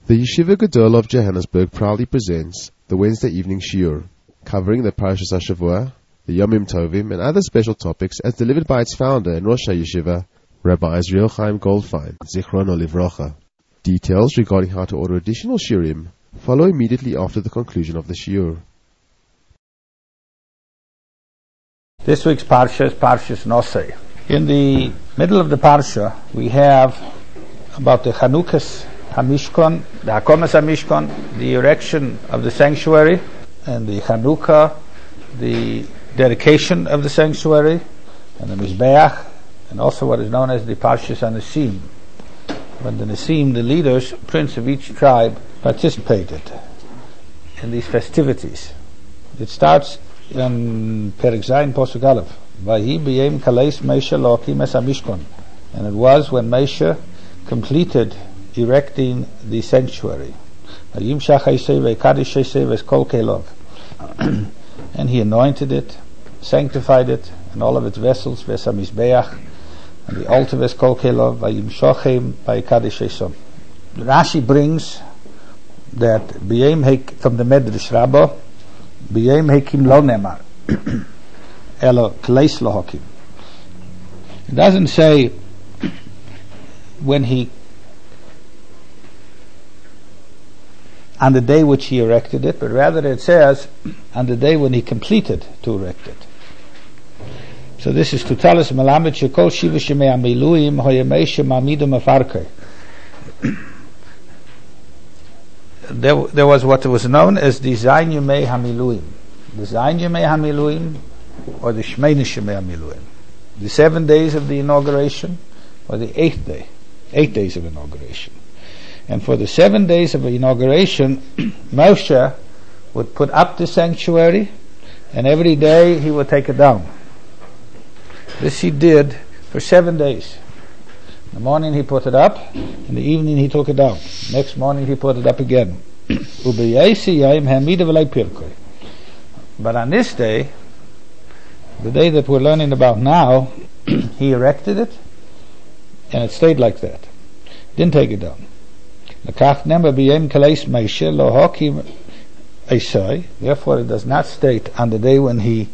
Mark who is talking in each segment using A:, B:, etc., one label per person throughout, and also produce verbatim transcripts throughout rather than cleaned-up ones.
A: The Yeshiva Gedol of Johannesburg proudly presents the Wednesday evening shiur, covering the Parashas HaShavua, the Yomim Tovim, and other special topics as delivered by its founder and Rosh HaYeshiva, Rabbi Israel Chaim Goldfein, Zichrono Livrocha. Details regarding how to order additional shiurim follow immediately after the conclusion of the shiur.
B: This week's Parsha is Parshas Nosei. In the middle of the Parsha, we have about the Chanukas HaMishkan, the Hakomas HaMishkan, the erection of the sanctuary, and the Chanukah, the dedication of the sanctuary, and the Mizbeach, and also what is known as the Parshas HaNesim, when the Nesim, the leaders, prince of each tribe, participated in these festivities. It starts in Perek Zayin Posuk Aleph, Vahi b'yem kaleis Moshe lo'akim es HaMishkan, and it was when Moshe completed erecting the sanctuary. And he anointed it, sanctified it, and all of its vessels, Vesamizbeach, and the altar Veskol Kelov, Vayimshochem, Vayikadish Esom. Rashi brings that B'yem hek from the Medrash Rabbah, B'yem hekim lo nemar, elo kleis lo hakim. It doesn't say when he, on the day which he erected it, but rather it says on the day when he completed to erect it. So this is to tell us Melamed Shekol Shiva Shemei Amiluim Hoyemei Shemamidum Afarkei. There, there was what was known as the Zayin Yemei Hamiluim, the Zayin Yemei Hamiluim, or the Shmeini Shemei Hamiluim, the seven days of the inauguration, or the eighth day, eight days of inauguration. And for the seven days of the inauguration, Moshe would put up the sanctuary, and every day he would take it down. This he did for seven days. In the morning he put it up, in the evening he took it down. Next morning he put it up again. But on this day, the day that we're learning about now, he erected it, and it stayed like that. Didn't take it down. Therefore it does not state on the day when he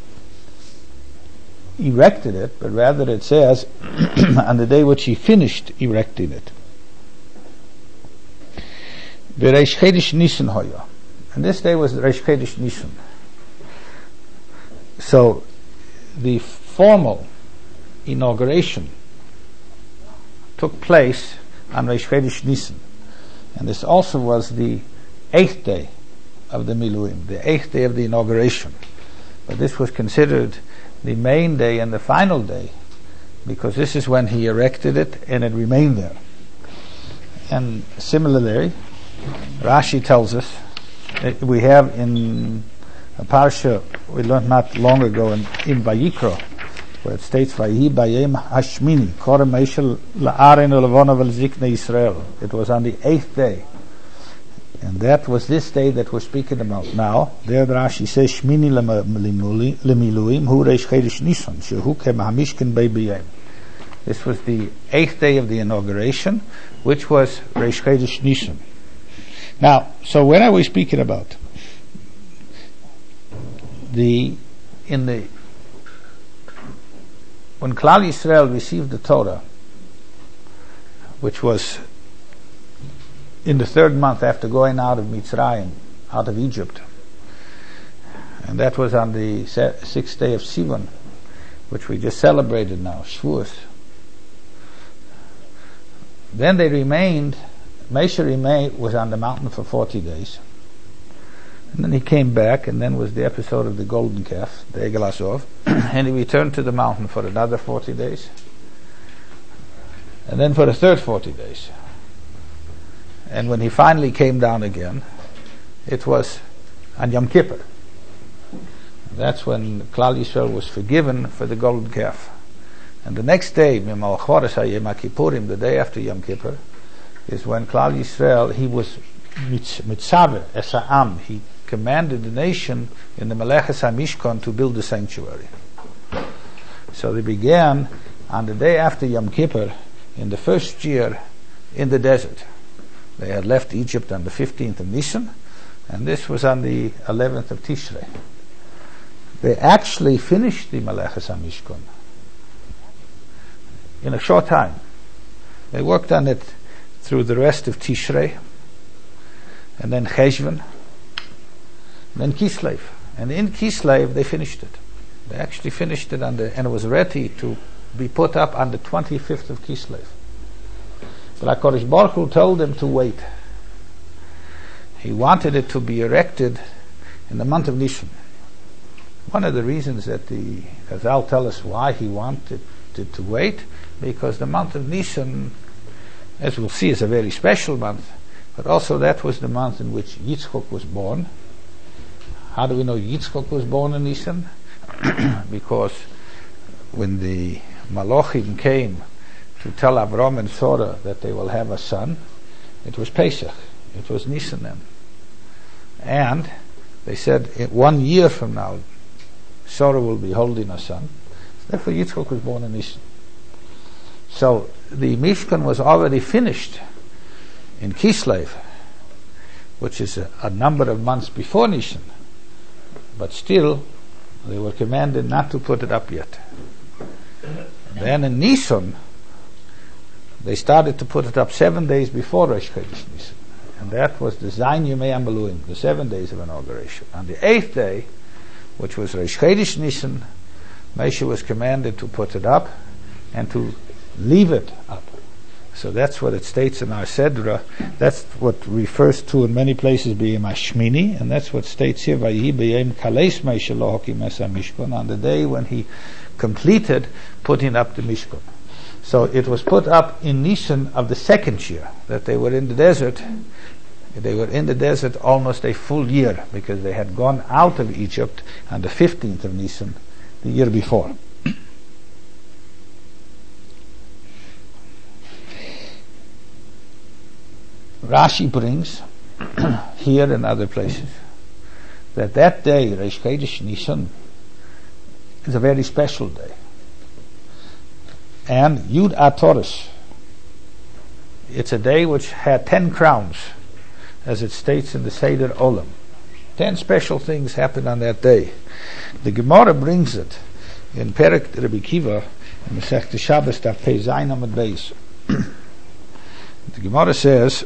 B: erected it, but rather it says on the day which he finished erecting it. And this day was Reish Chodesh Nisan. So the formal inauguration took place on Reish Chodesh Nisan. And this also was the eighth day of the Miluim, the eighth day of the inauguration. But this was considered the main day and the final day, because this is when he erected it and it remained there. And similarly, Rashi tells us, that we have in a parsha we learned not long ago in, in Vayikra, where it states, Vayi bayem hashmini, korem Moshe la'arin u'levona v'lziknei Yisrael. It was on the eighth day. And that was this day that we're speaking about now. There the Rashi says, Shmini lemiluim hu reish chodesh Nisan, shehu kemahmishkin bei b'yem. This was the eighth day of the inauguration, which was Reish Chodesh Nisan. Now, so when are we speaking about? The, in the, when Klal Yisrael received the Torah, which was in the third month after going out of Mitzrayim, out of Egypt, and that was on the sixth day of Sivan, which we just celebrated now, Shavuos. Then they remained, Moshe remained, was on the mountain for forty days. And then he came back, and then was the episode of the golden calf, the Egel Azov, and he returned to the mountain for another forty days. And then for the third forty days. And when he finally came down again, it was on Yom Kippur. That's when Klal Yisrael was forgiven for the golden calf. And the next day, the day after Yom Kippur, is when Klal Yisrael, he was mitzaveh es ha'am, he commanded the nation in the Meleches HaMishkan to build the sanctuary. So they began on the day after Yom Kippur, in the first year, in the desert. They had left Egypt on the fifteenth of Nisan, and this was on the eleventh of Tishrei. They actually finished the Maleches HaMishkan in a short time. They worked on it through the rest of Tishrei, and then Cheshvan, then Kislev. And in Kislev they finished it. They actually finished it on the, and it was ready to be put up on the twenty-fifth of Kislev. But HaKadosh Baruch Hu told them to wait. He wanted it to be erected in the month of Nisan. One of the reasons that the Chazal tell us why he wanted it to wait, because the month of Nisan, as we'll see, is a very special month, but also that was the month in which Yitzchok was born. How do we know Yitzchok was born in Nisan? Because when the Malachim came to tell Avram and Sarah that they will have a son, it was Pesach. It was Nisan then. And they said, one year from now, Sarah will be holding a son. Therefore, Yitzchok was born in Nisan. So the Mishkan was already finished in Kislev, which is a, a number of months before Nisan. But still, they were commanded not to put it up yet. Then in Nisan, they started to put it up seven days before Rosh Chodesh Nisan. And that was the Zayin Yomei HaMiluim, the seven days of inauguration. On the eighth day, which was Rosh Chodesh Nisan, Moshe was commanded to put it up and to leave it up. So that's what it states in our Sedra. That's what refers to in many places being Hashmini, and that's what states here, Vayihi b'yom kaleis Moshe lo hakim es HaMishkan, on the day when he completed putting up the Mishkan. So it was put up in Nisan of the second year that they were in the desert. They were in the desert almost a full year, because they had gone out of Egypt on the fifteenth of Nisan the year before. Rashi brings here and other places that that day, Rosh Chodesh Nisan, is a very special day. And Yud HaToros, it's a day which had ten crowns, as it states in the Seder Olam. Ten special things happened on that day. The Gemara brings it in Perek Rabbi Kiva, in Masechta Shabbos, Daf Pei Zayin Amud Beis. The Gemara says,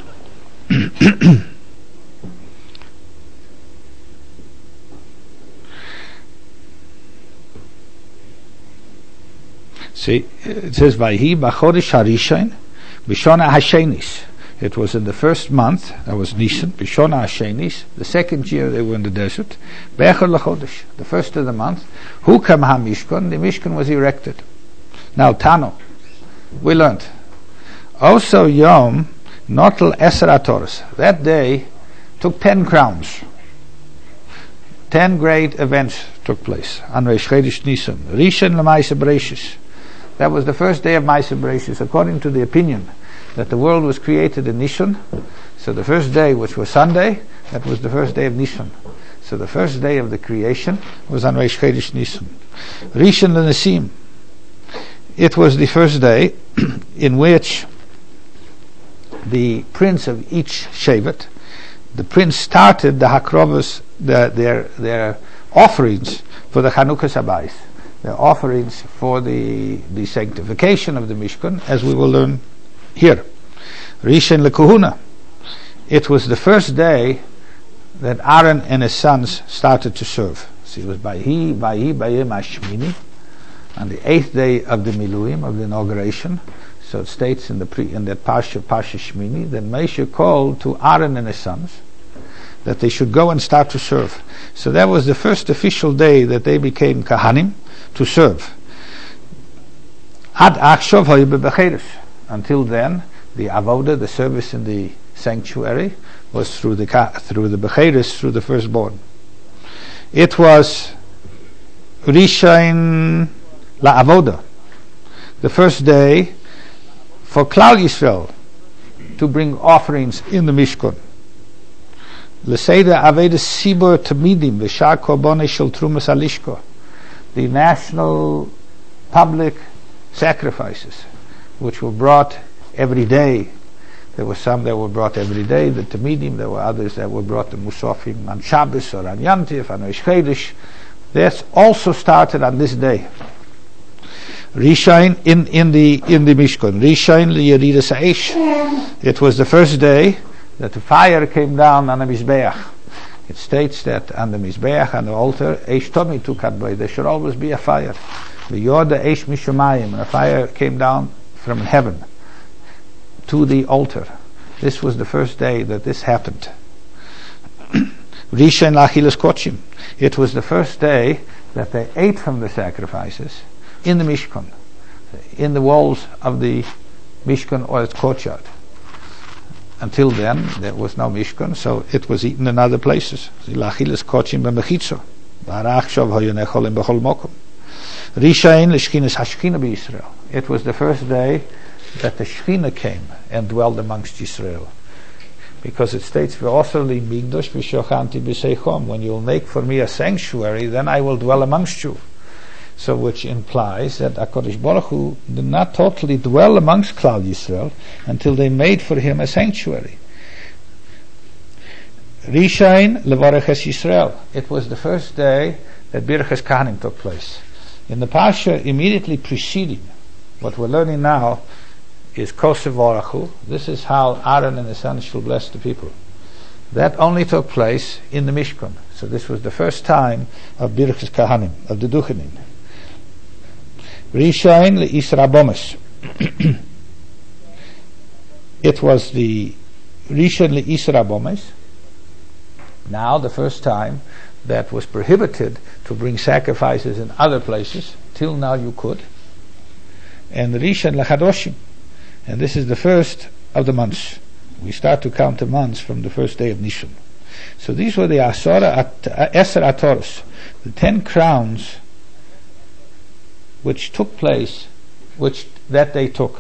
B: see, it says, Vayhi b'chodesh harishon b'shana hashenis. It was in the first month, that was Nisan, b'shana hashenis. The second year they were in the desert. Be'echad l'chodesh, the first of the month. Hu kam ha-mishkan, the Mishkan was erected. Now, Tano, we learned. Also, Yom Notel Eser HaToros. That day took ten crowns. Ten great events took place on Rosh Chodesh Nisan. Rishon l'Maaseh Bereshis. That was the first day of Maaseh Bereshis, according to the opinion that the world was created in Nisan. So the first day, which was Sunday, that was the first day of Nisan. So the first day of the creation was on Rosh Chodesh Nisan. Rishon l'Nesim. It was the first day in which the prince of each Shevet, the prince started the Hakrovos, the, their their offerings for the Chanukas Habayis, their offerings for the the sanctification of the Mishkan, as we will learn here. Rishon LeKahuna. It was the first day that Aaron and his sons started to serve. So it was Vayhi Vayhi B'yom Hashmini, on the eighth day of the Miluim, of the inauguration. So it states in the pre, in that Parsha, Parsha Shmini, that Moshe called to Aaron and his sons that they should go and start to serve. So that was the first official day that they became Kahanim to serve. Ad Achshov hayu bebecheres. Until then, the avoda, the service in the sanctuary, was through the through the becheres, through the firstborn. It was Rishon la avoda, the first day for Klal Yisrael to bring offerings in the Mishkan. L'seida Avedas Sibur Tamidim V'shar Korbonei Shel Trumas Alishko. The national public sacrifices which were brought every day There were some that were brought every day, the Tamidim. There were others that were brought the Musafim on Shabbos or on Yantif, on Rosh Chodesh. That also started on this day. Rishain in, in the in the Mishkan. Rishain liyeridas ha'esh. It was the first day that the fire came down on the Mizbeach. It states that on the Mizbeach, on the altar, Eish Tomi tukat by. There should always be a fire. V'yoda Eish mishamayim, and a fire came down from heaven to the altar. This was the first day that this happened. Rishain lachilas kochim. It was the first day that they ate from the sacrifices in the Mishkan, in the walls of the Mishkan or its courtyard. Until then, there was no Mishkan, so it was eaten in other places. Lachilas kochim b'mechitzo. Barachshav hoyonecholim b'chol mokum. Rishain l'shchinas hashchina b'Yisrael. It was the first day that the Shechina came and dwelled amongst Yisrael, because it states, "V'oser li migdosh v'shochanti b'seichom." When you'll make for me a sanctuary, then I will dwell amongst you. So, which implies that HaKadosh Baruch Hu did not totally dwell amongst Klal Yisrael until they made for him a sanctuary. Rishain levareches Yisrael. It was the first day that Birchas Kahanim took place. In the Pasha immediately preceding what we're learning now is Kosev Orachu. This is how Aaron and his sons shall bless the people. That only took place in the Mishkan. So this was the first time of Birchas Kahanim, of the Duchenim. Rishain le'Isra Bomes. It was the Rishain le'Isra Bomes. Now the first time that was prohibited to bring sacrifices in other places. Till now you could. And Rishain le'Chadoshim. And this is the first of the months. We start to count the months from the first day of Nishan. So these were the Asara at, Eser Atoros, the ten crowns which took place, which that they took.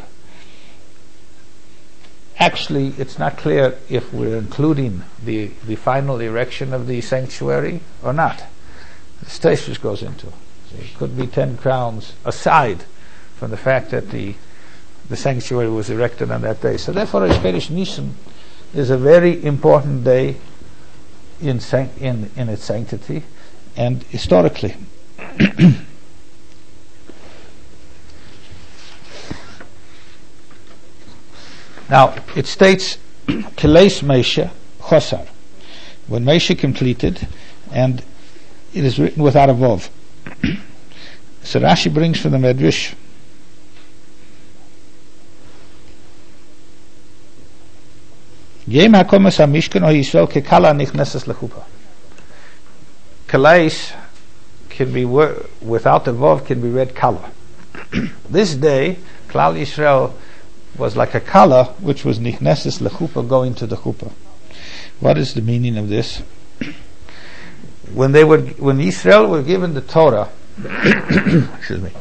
B: Actually, it's not clear if we're including the, the final erection of the sanctuary or not. The Stashus goes into. So it could be ten crowns aside from the fact that the the sanctuary was erected on that day. So therefore, Rosh Chodesh Nisan is a very important day in in in its sanctity and historically. Now it states Kileis Moshe Chosar, when Moshe completed, and it is written without a vav. So Rashi brings from the Medrash, Yem hakomas hamishkan o Yisrael kekala nichnesas lechupa. Kalais can be wor- without the vav can be read kala. This day, Klal Yisrael was like a kala, which was nichnesas lechupa, going to the chupa. What is the meaning of this? When they were, when Yisrael were given the Torah, excuse me,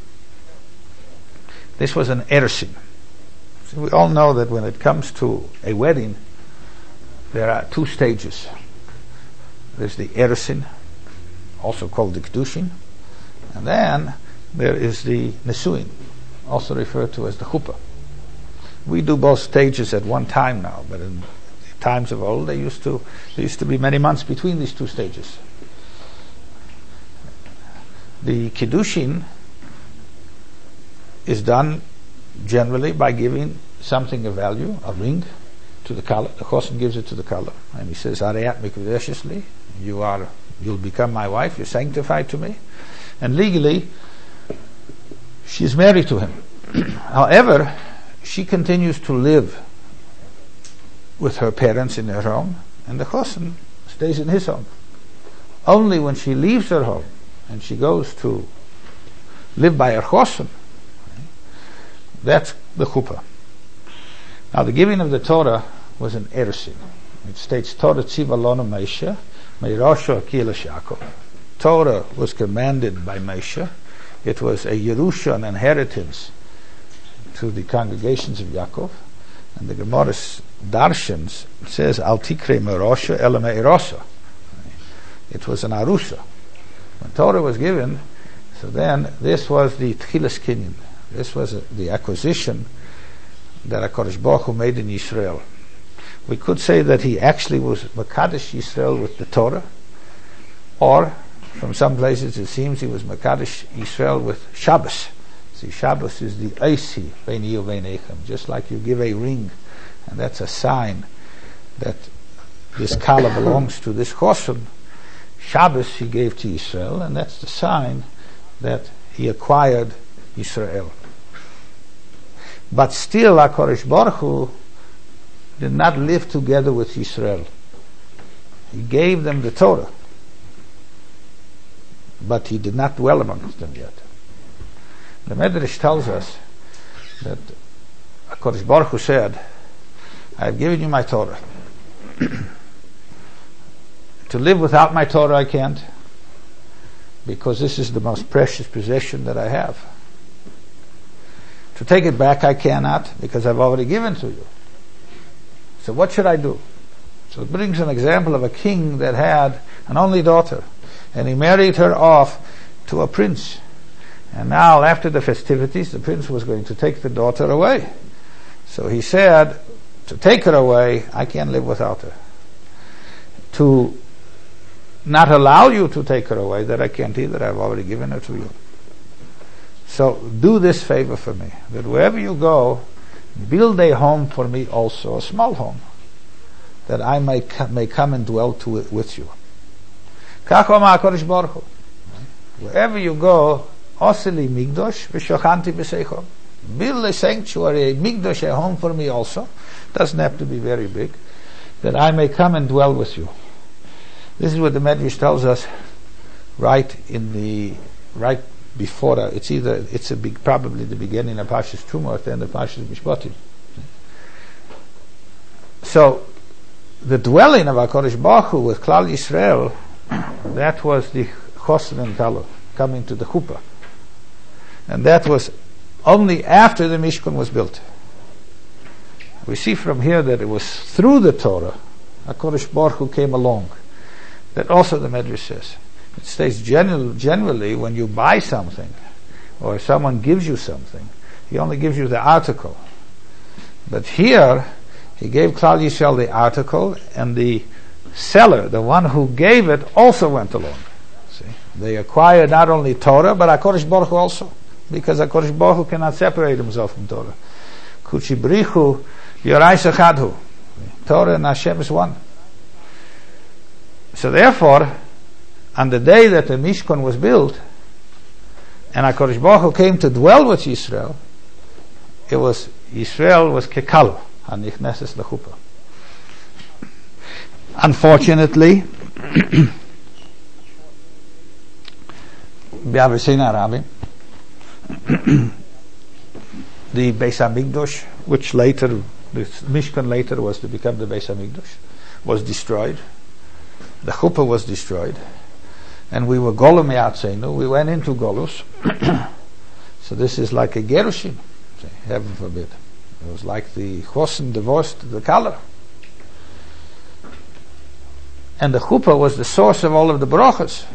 B: this was an erusin. We all know that when it comes to a wedding, there are two stages. There's the erusin, also called the kedushin, and then there is the nesuin, also referred to as the chuppah. We do both stages at one time now, but in the times of old, they used to there used to be many months between these two stages. The kedushin is done generally by giving something of value, a ring, to the kala. The chosin gives it to the kala, and he says, "Areat mikveshesli, you are, you'll become my wife. You're sanctified to me," and legally, she's married to him. However, she continues to live with her parents in her home, and the chosin stays in his home. Only when she leaves her home and she goes to live by her chosin, that's the chuppah. Now, the giving of the Torah was an erusin. It states, Torah tziva lonu Moshe, meirosho akilas Yaakov. Torah was commanded by Moshe. It was a Yerusha, an inheritance to the congregations of Yaakov. And the Gemara's Darshans says, Al tikre meirosho ela meirosa. It was an arusa. When Torah was given, so then this was the tchilas kinyan. This was a, the acquisition that HaKadosh Baruch Hu made in Yisrael. We could say that he actually was Mekadesh Yisrael with the Torah, or from some places it seems he was Mekadesh Yisrael with Shabbos. See, Shabbos is the Eisi Beini Uveinechem, just like you give a ring, and that's a sign that this Kala belongs to this Chosun. Shabbos he gave to Yisrael, and that's the sign that he acquired Yisrael. But still, HaKadosh Baruch Hu did not live together with Yisrael. He gave them the Torah, but he did not dwell amongst them yet. The Medrash tells us that HaKadosh Baruch Hu said, I have given you my Torah. To live without my Torah I can't, because this is the most precious possession that I have. To take it back I cannot, because I've already given to you. So what should I do? So it brings an example of a king that had an only daughter, and he married her off to a prince. And now, after the festivities, the prince was going to take the daughter away. So he said, to take her away, I can't live without her. To not allow you to take her away, that I can't either. I've already given her to you. So do this favor for me, that wherever you go, build a home for me also, a small home, that I may, co- may come and dwell to it with you. Wherever you go, osili migdosh v'shochanti b'seichom. Build a sanctuary, a migdosh, a home for me also. Doesn't have to be very big, that I may come and dwell with you. This is what the Medrash tells us right in the right before that. It's either it's a big, probably the beginning of Parshas Truma, at the end of Parshas Mishpatim. So the dwelling of HaKadosh Baruch Hu with Klal Yisrael, that was the Chosin and Kala, coming to the Chuppah. And that was only after the Mishkan was built. We see from here that it was through the Torah HaKadosh Baruch Hu came along. That also the Medrash says. It states general, generally when you buy something, or someone gives you something, he only gives you the article. But here, he gave Klal Yisrael the article, and the seller, the one who gave it, also went along. See, they acquired not only Torah, but HaKadosh Baruch Hu also, because HaKadosh Baruch Hu cannot separate himself from Torah. Kuchibrichu Yorais Echadhu. Torah and Hashem is one. So therefore, on the day that the Mishkan was built, and HaKadosh Baruch Hu came to dwell with Yisrael, it was, Yisrael was kekal, hanichneses lechuppah. Unfortunately, the Beis HaMikdash, which later, the Mishkan later was to become the Beis HaMikdash, was destroyed. The Chuppah was destroyed. And we were Golum Yatzeinu, we went into Golus. So this is like a Gerushin, heaven forbid. It was like the Chosin divorced the Kala. And the Chuppah was the source of all of the brachas.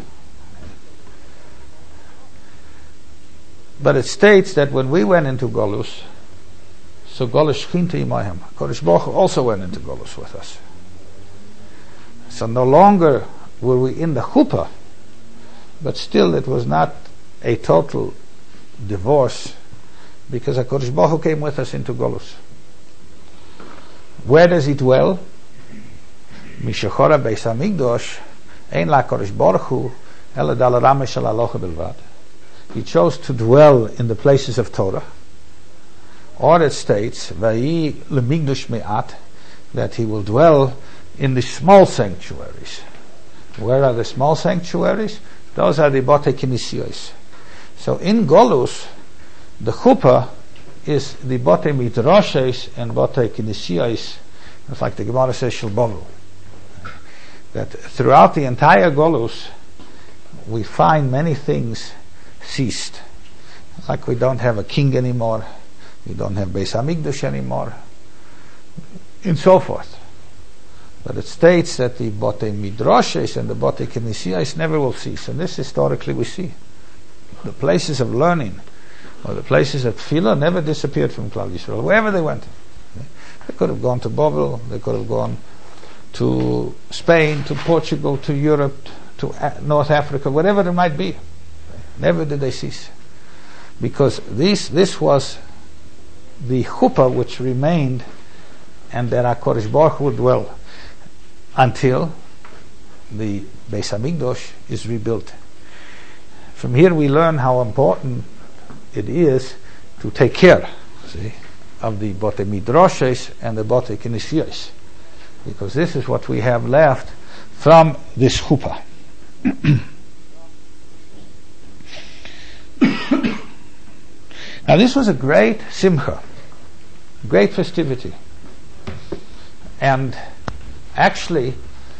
B: But it states that when we went into Golus, so Golus Shchinta Imayim, Kodesh Baruch Hu also went into Golus with us. So no longer were we in the Chuppah, but still it was not a total divorce, because HaKadosh Baruch Hu came with us into Golus. Where does he dwell? Mishachora Beis HaMikdash Ein La HaKadosh Baruch Hu Ela Dal Ramesh Shel Halacha Bilvad. He chose to dwell in the places of Torah. Or it states Vayi LeMikdash Me'at, that he will dwell in the small sanctuaries. Where are the small sanctuaries? Those are the Botei Kinesios. So in Golus, the Chuppah is the Botei Midrashes and Botei Kinesios. It's like the Gemara says, Shilbovu. That throughout the entire Golus, we find many things ceased. Like we don't have a king anymore, we don't have Beis HaMikdash anymore, and so forth. But it states that the Botei Midrashes and the Botei Kinesios never will cease, and this historically we see. The places of learning or the places that Tefillah never disappeared from Klal Yisrael, wherever they went. They could have gone to Babel, they could have gone to Spain, to Portugal, to Europe, to A- North Africa, whatever it might be. Never did they cease. Because this this was the chuppah which remained, and that HaKadosh Baruch Hu would dwell until the Beis HaMikdash is rebuilt. From here we learn how important it is to take care, see, of the Botei Midrashes and the Botei Knesiyos, because this is what we have left from this chuppah. Now this was a great simcha, great festivity, and actually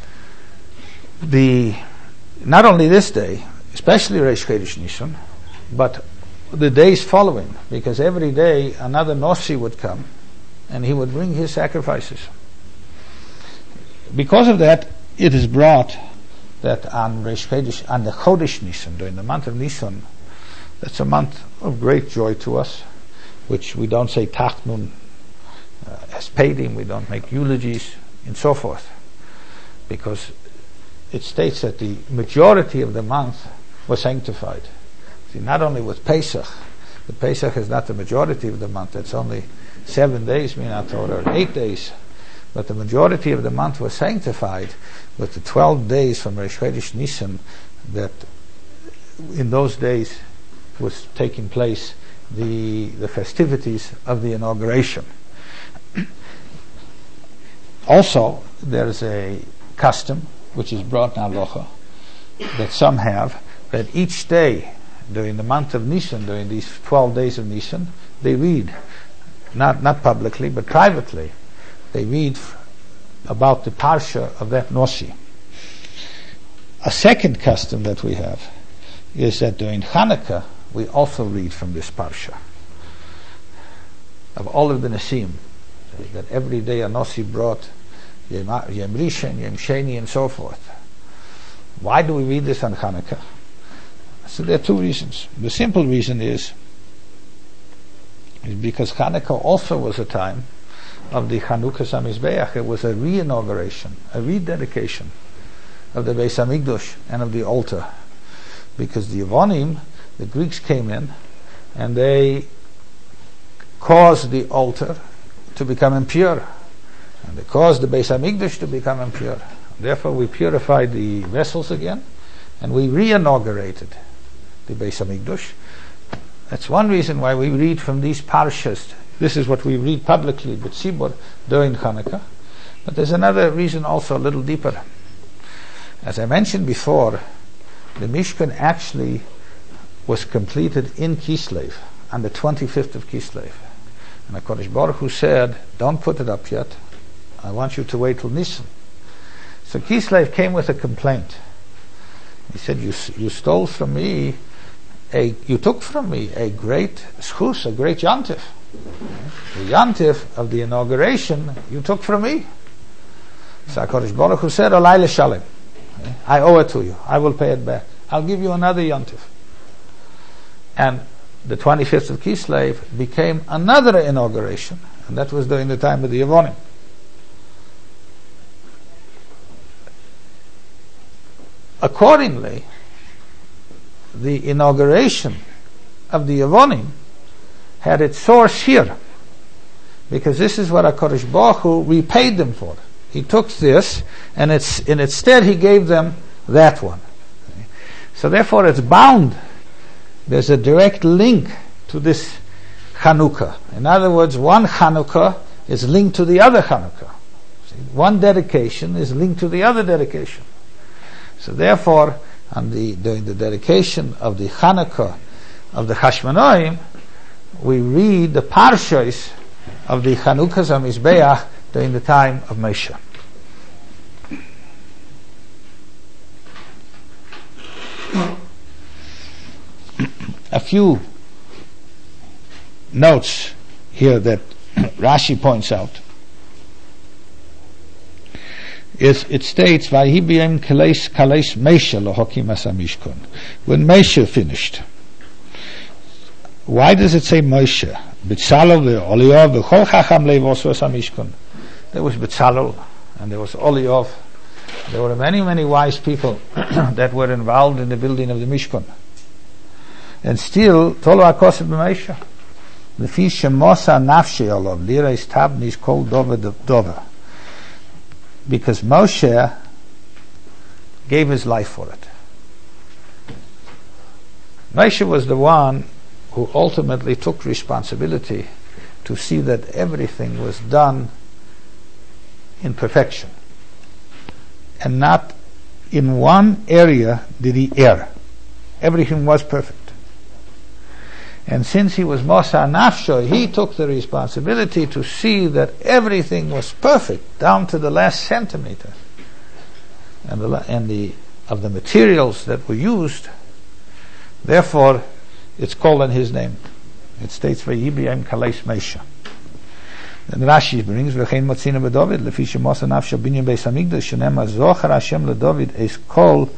B: the not only this day, especially Reish Chodesh Nisan, but the days following, because every day another Nossi would come and he would bring his sacrifices. Because of that, it is brought that on Reish Chodesh, on the Chodesh Nisan, during the month of Nisan, that's a month of great joy to us, which we don't say Tachnun uh, as Peidim, we don't make eulogies, and so forth, because it states that the majority of the month was sanctified. See, not only with Pesach, the Pesach is not the majority of the month, it's only seven days, Minat Torah, or eight days, but the majority of the month was sanctified with the twelve days from Reish Chodesh Nisan, that in those days was taking place the the festivities of the inauguration. Also, there is a custom which is brought in Halacha that some have, that each day during the month of Nisan, during these twelve days of Nisan, they read, not not publicly but privately, they read f- about the parsha of that Nossi. A second custom that we have is that during Hanukkah we also read from this parsha of all of the Nesim, that every day a Nossi brought Yom Rishon, Yom Sheni, and so forth. Why do we read this on Hanukkah? So there are two reasons. The simple reason is, is because Hanukkah also was a time of the Chanukah HaMizbeach. It was a re-inauguration, a rededication of the Beis HaMikdash and of the altar, because the Yevonim, the Greeks, came in and they caused the altar to become impure, and they caused the Beis HaMikdash to become impure. Therefore we purified the vessels again and we re-inaugurated the Beis HaMikdash. That's one reason why we read from these parshas. This is what we read publicly with Tzibur during Hanukkah. But there's another reason also a little deeper. As I mentioned before, the Mishkan actually was completed in Kislev on the twenty-fifth of Kislev. And HaKadosh Baruch Hu said, don't put it up yet. I want you to wait till Nisan. So Kislev came with a complaint. He said, you you stole from me, a you took from me a great schus, a great yantif. The yantif of the inauguration you took from me. So HaKadosh Baruch Hu said, Alai l'shalem. I owe it to you. I will pay it back. I'll give you another yantif. And the twenty-fifth of Kislev became another inauguration, and that was during the time of the Yevonim. Accordingly, the inauguration of the Yevonim had its source here, because this is what HaKadosh Baruch Hu repaid them for. He took this, and it's in its stead he gave them that one. So therefore it's bound. There's a direct link to this Chanukah. In other words, one Chanukah is linked to the other Chanukah. See, one dedication is linked to the other dedication. So therefore, on the, during the dedication of the Chanukah of the Hashmonaim, we read the parshas of the Chanukas HaMizbeach during the time of Moshe. A few notes here that Rashi points out. Is, it states, "Vayi b'yom kalesh kalesh Moshe lohokim as hamishkan." When Moshe finished, Why does it say Moshe? Betzalel ve'Oliov v'chol chacham leivos hamishkan. There was Betzalel and there was Oliov. There were many, many wise people that were involved in the building of the Mishkan. And still, Tolo HaKosef b'Moshe. Lefi shemosa nafshei olav lira istabnish kol dover dover. Because Moshe gave his life for it. Moshe was the one who ultimately took responsibility to see that everything was done in perfection. And not in one area did he err. Everything was perfect. And since he was Mosa Nafsho, he took the responsibility to see that everything was perfect, down to the last centimeter. And the, and the of the materials that were used. Therefore, it's called in his name. It states, Vayibiyam Kalais Meisha. And Rashi brings, V'chein motzina b'David, lefi shemosa nafsho binyan beis hamikdash, shenema zochar Hashem leDavid es kol,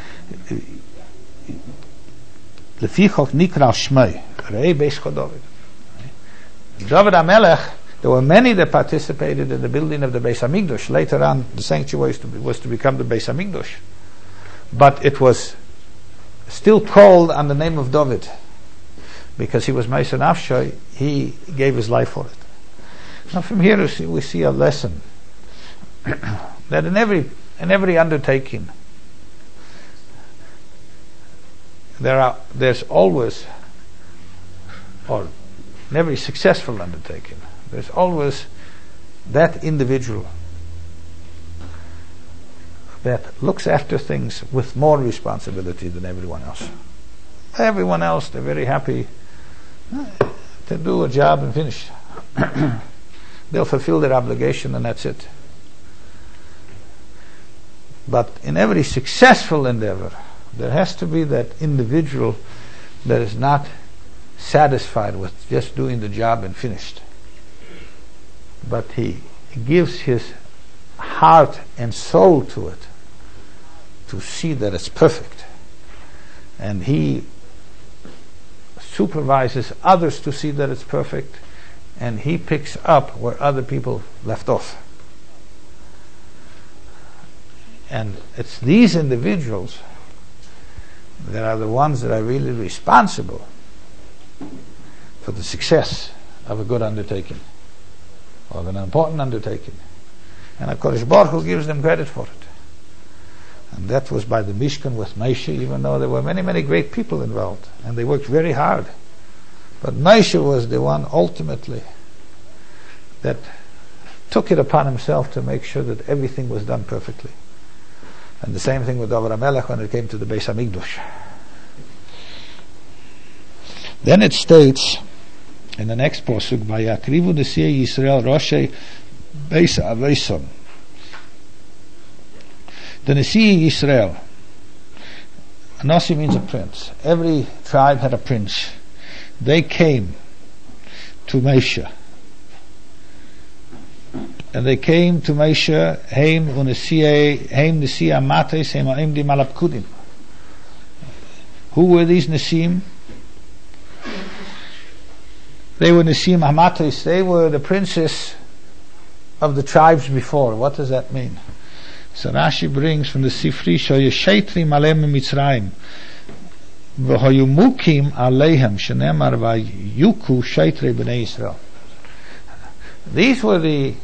B: lefi chok nikra shmei, rei beis choDavid. David HaMelech, there were many that participated in the building of the Beis Hamikdash. Later on, the sanctuary was to, be, was to become the Beis Hamikdash. But it was still called on the name of David, because he was Meisa Nafsho, he gave his life for it. Now from here we see, we see a lesson that in every in every undertaking there are there's always, or in every successful undertaking, there's always that individual that looks after things with more responsibility than everyone else. Everyone else, they're very happy to do a job and finish. They'll fulfill their obligation and that's it. But in every successful endeavor, there has to be that individual that is not satisfied with just doing the job and finished. But he gives his heart and soul to it, to see that it's perfect. And he supervises others to see that it's perfect, and he picks up where other people left off. And it's these individuals that are the ones that are really responsible for the success of a good undertaking, or of an important undertaking. And HaKadosh Baruch Hu gives them credit for it. And that was by the Mishkan with Moshe, even though there were many, many great people involved, and they worked very hard. But Moshe was the one ultimately that took it upon himself to make sure that everything was done perfectly. And the same thing with David HaMelech when it came to the Beis HaMikdash. Then it states in the next posuk, Vayakrivu Nesiyei Yisrael Roshei Beis HaAveson. The Nesiyei Yisrael, Nasi means a prince. Every tribe had a prince. They came to Moshe, and they came to Moshe. Heim u'nesiyei, heim nesiyei amates, heim ha'imdim al hapkudim. Who were these nesim? They were nesim hamates. They were the princes of the tribes before. What does that mean? So Rashi brings from the Sifri, Shoyeshetrim alem Mitzrayim. V'hoyumukim aleihem shenemar v'yuku sheitre b'nei Yisrael. These were the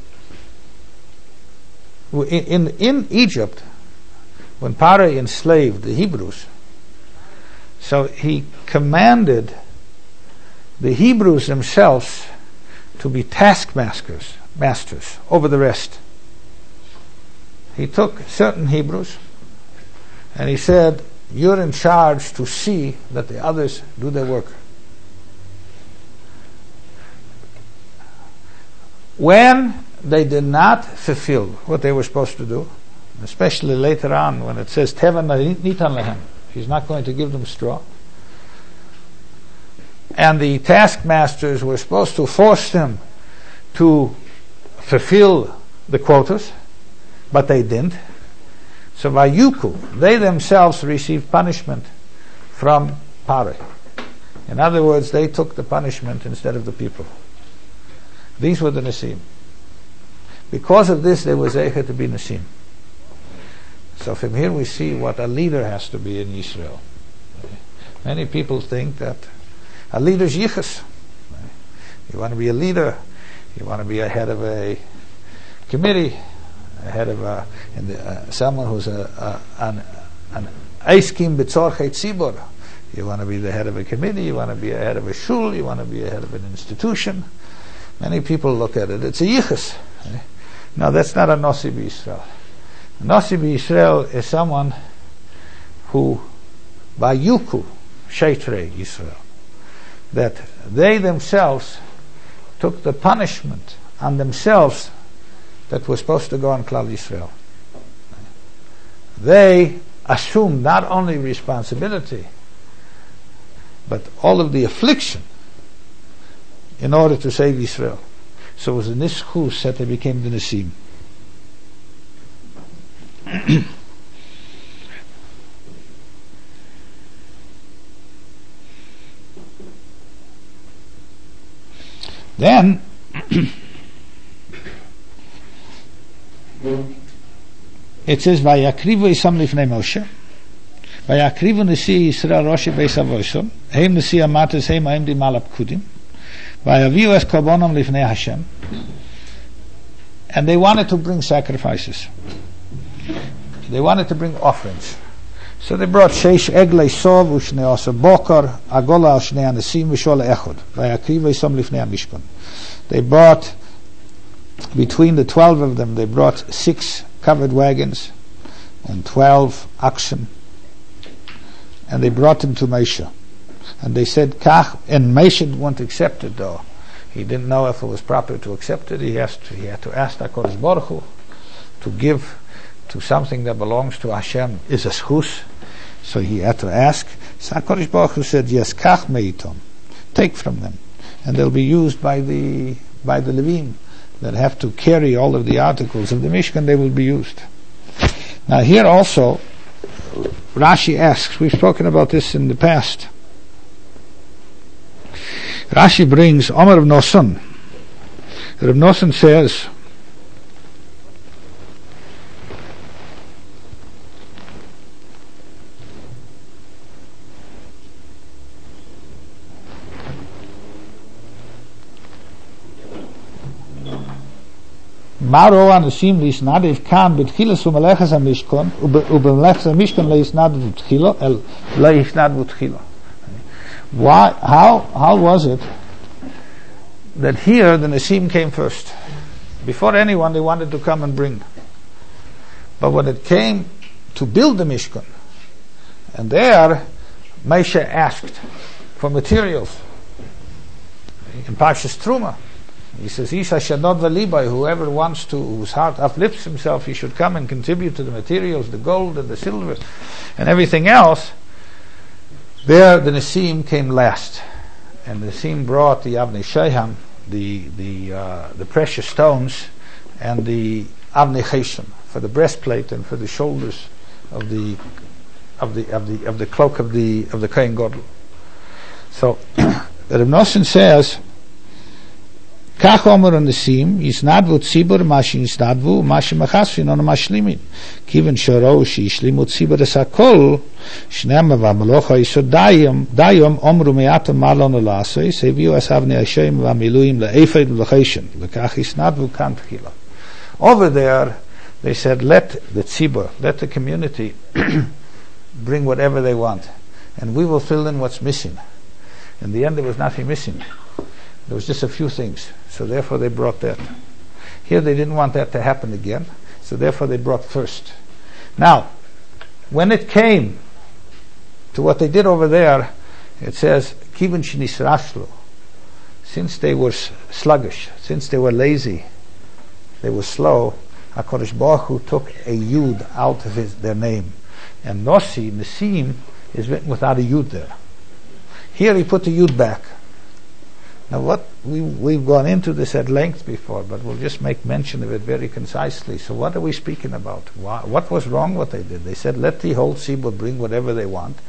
B: in in Egypt when Pharaoh enslaved the Hebrews. So he commanded the Hebrews themselves to be taskmasters, masters over the rest. He took certain Hebrews and he said, you're in charge to see that the others do their work. When they did not fulfill what they were supposed to do, especially later on when it says Tevan nitan lehem, he's not going to give them straw, and the taskmasters were supposed to force them to fulfill the quotas, but they didn't. So Vayuku, they themselves received punishment from Pare. In other words, they took the punishment instead of the people. These were the Nesim. Because of this, they were zeicher to be Nesim. So from here we see what a leader has to be in Israel. Many people think that a leader is yichus. You want to be a leader, you want to be a head of a committee, a head of a, and the, uh, someone who's a, a, an an eiskim b'tzorchei tzibur. You want to be the head of a committee, you want to be a head of a shul, you want to be a head of an institution. Many people look at it, it's a yichus. No, that's not a Nasi b'Yisrael. A Nasi b'Yisrael is someone who, by yuku, sheitrei Yisrael, that they themselves took the punishment on themselves that was supposed to go on Klal Yisrael. They assumed not only responsibility, but all of the affliction in order to save Yisrael. So it was in this chus that they became the Nesim. Then it says, "Vayakrivu isam lifnei Moshe, vayakrivu nesi Yisrael roshi beis avoson, heim nesi amates heim haim di malap kudim, vayaviu es karbonam lifnei Hashem." And they wanted to bring sacrifices. They wanted to bring offerings. So they brought sheish eglei sov u'shnei osa bokar agola al shnei anesim v'shol echod vayakrivu isam lifnei Mishkan. They brought, between the twelve of them, they brought six covered wagons and twelve oxen, and they brought them to Moshe. And they said, Kach, and Moshe wouldn't accept it though. He didn't know if it was proper to accept it. He has to, he had to ask HaKadosh Baruch Hu to give to something that belongs to Hashem is a schus. So he had to ask. So HaKadosh Baruch Hu said, yes, Kach meitom, take from them, and they'll be used by the by the Levim that have to carry all of the articles of the Mishkan. They will be used. Now here also Rashi asks, we've spoken about this in the past. Rashi brings Omer of Noson. Rav Noson says, Maro anesim leisnadiv kan betchilas u'melechas hamishkon u'bemelechas hamishkon leisnadiv utchilo el leisnadiv utchilo. Why? How? How was it that here the Nesim came first? Before anyone, they wanted to come and bring. But when it came to build the Mishkan, and there Moshe asked for materials in Parshas Truma. He says, Isha Shadot Valibai, whoever wants to, whose heart uplifts himself, he should come and contribute to the materials, the gold and the silver and everything else. There the Nesim came last. And the Nesim brought the Avnei Sheham, the the uh, the precious stones, and the Avnei Cheshem for the breastplate and for the shoulders of the of the of the of the cloak of the of the Kohen Gadol. So Rav Nosson says, Kach omer Nesim yisnadvu tzibur mashi yisnadvu mashi machasvin on mashlimin kiven shoro shishlimu tzibur es hakol shnema v'amalocha yisod dayom dayom omru me'atam malon olasei seviu es havnei Hashem v'amiluim le'efed v'lecheshen lekach yisnadvu kan tchila. Over there they said, let the tzibur, let the community bring whatever they want, and we will fill in what's missing. In the end there was nothing missing. There was just a few things. So therefore they brought that. Here they didn't want that to happen again. So therefore they brought first. Now, when it came to what they did over there, it says, Kivin shinisrashlu. Since they were sluggish, since they were lazy, they were slow, HaKadosh Baruch Hu took a yud out of his, their name. And Nosi, Nesim, is written without a yud there. Here he put the yud back. Now what, we, we've gone into this at length before, but we'll just make mention of it very concisely. So what are we speaking about? Why, what was wrong what they did? They said, let the whole Tzibur bring whatever they want.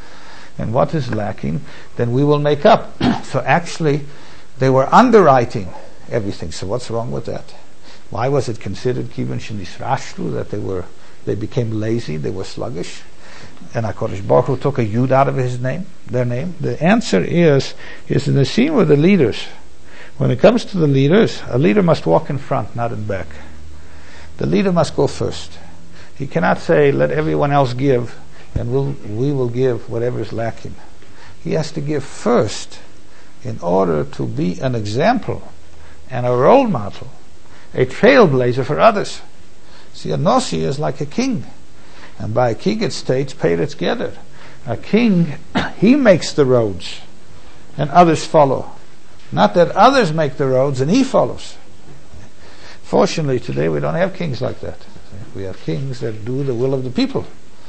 B: and what is lacking, then we will make up. So actually, they were underwriting everything. So what's wrong with that? Why was it considered kiven shenisrashlu, that they were they became lazy, they were sluggish, and HaKadosh Baruch Hu took a yud out of his name, their name? The answer is is in the scene with the leaders. When it comes to the leaders, a leader must walk in front, not in back. The leader must go first. He cannot say, let everyone else give, and we'll, we will give whatever is lacking. He has to give first in order to be an example and a role model, a trailblazer for others. See, a Nasi is like a king. And by a king it states, Peretz Geder. A king, he makes the roads, and others follow. Not that others make the roads and he follows. Fortunately, today we don't have kings like that. We have kings that do the will of the people.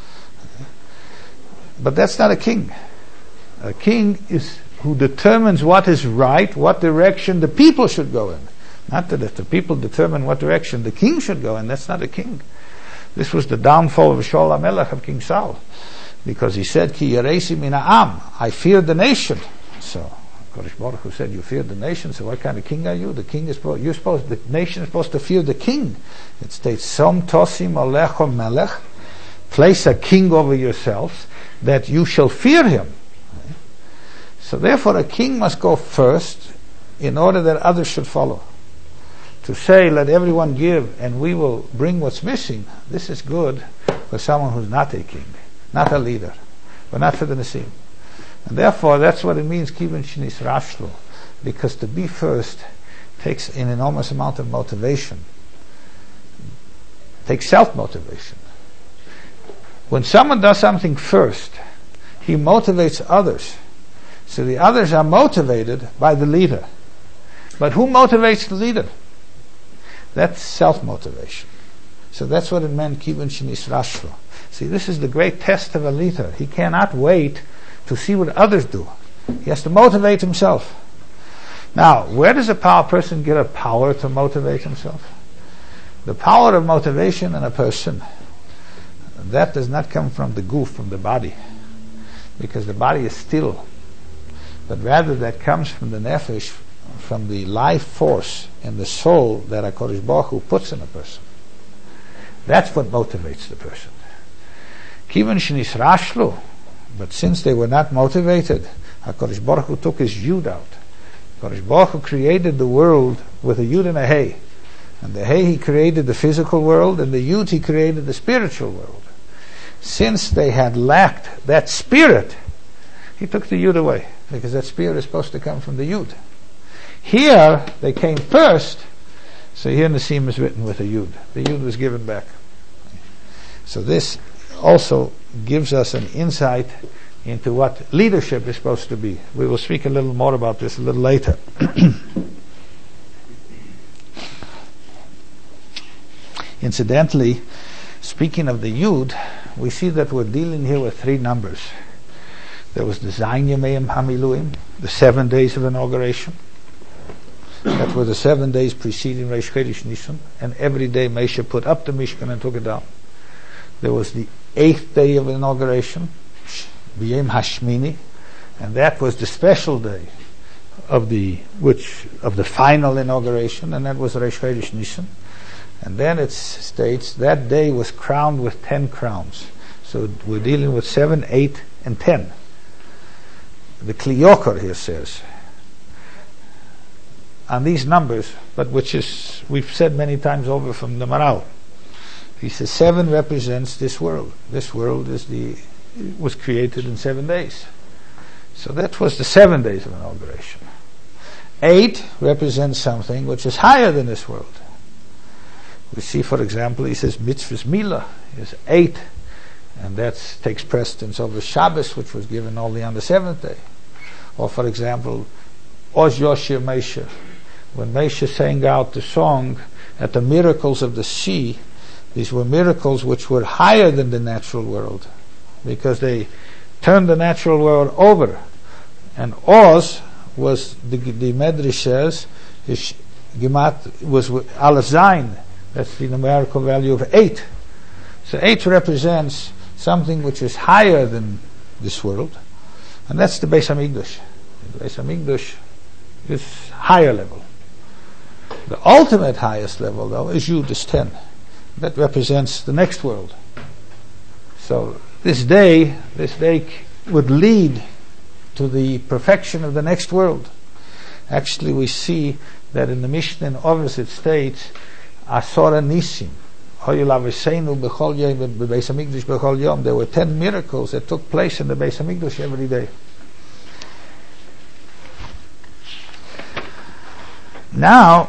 B: But that's not a king. A king is who determines what is right, what direction the people should go in. Not that if the people determine what direction the king should go in, that's not a king. This was the downfall of Shaul HaMelech, of King Saul, because he said, Ki yeresi min ha'am, I feared the nation. So Kodesh Baruch Hu said, you fear the nation, so what kind of king are you? The king is supposed, you're supposed, the nation is supposed to fear the king. It states, Som tosim alecho melech, place a king over yourselves, that you shall fear him. So therefore a king must go first, in order that others should follow. To say, let everyone give, and we will bring what's missing, this is good for someone who's not a king, not a leader, but not for the Nesim. And therefore, that's what it means, kiven shenisrashlu, because to be first takes an enormous amount of motivation, takes self-motivation. When someone does something first, he motivates others. So the others are motivated by the leader. But who motivates the leader? That's self-motivation. So that's what it meant, kiven shenisrashlu. See, this is the great test of a leader. He cannot wait to see what others do. He has to motivate himself. Now, where does a power person get a power to motivate himself? The power of motivation in a person, that does not come from the goof, from the body, because the body is still. But rather that comes from the nefesh, from the life force and the soul that HaKadosh Baruch Hu puts in a person. That's what motivates the person. Kiven shenisrashlu. But since they were not motivated, HaKadosh Baruch Hu took his yud out. HaKadosh Baruch Hu created the world with a yud and a hey. And the hey, he created the physical world, and the yud, he created the spiritual world. Since they had lacked that spirit, he took the yud away, because that spirit is supposed to come from the yud. Here, they came first, so here Nesim is written with a yud. The yud was given back. So this also gives us an insight into what leadership is supposed to be. We will speak a little more about this a little later. Incidentally, speaking of the Yud, we see that we're dealing here with three numbers. There was the Zayin Yameim Hamiluim, the seven days of inauguration. That were the seven days preceding Reish Chodesh Nisan, and every day Moshe put up the Mishkan and took it down. There was the eighth day of inauguration, B'Yom Hashmini, and that was the special day of the which of the final inauguration, and that was Reish Chodesh Nisan. And then it states that day was crowned with ten crowns. So we're dealing with seven, eight, and ten. The Kli Yakar here says on these numbers, but which is we've said many times over from the Maral. He says seven represents this world. This world is the was created in seven days. So that was the seven days of inauguration. Eight represents something which is higher than this world. We see, for example, he says mitzvahs milah is eight, and that takes precedence over Shabbos, which was given only on the seventh day. Or, for example, Oz Yoshir Moshe, when Moshe sang out the song at the miracles of the sea. These were miracles which were higher than the natural world, because they turned the natural world over. And Oz was, the, the Medrash says, is Gemat was Aleph Zayin. That's the numerical value of eight. So eight represents something which is higher than this world. And that's the Beis Hamikdash. The Beis Hamikdash is higher level. The ultimate highest level, though, is Yud, is ten. That represents the next world. So this day, this day would lead to the perfection of the next world. Actually, we see that in the Mishnah in Ovis it states, Asora Nisim. There were ten miracles that took place in the Beis Hamikdash every day. Now,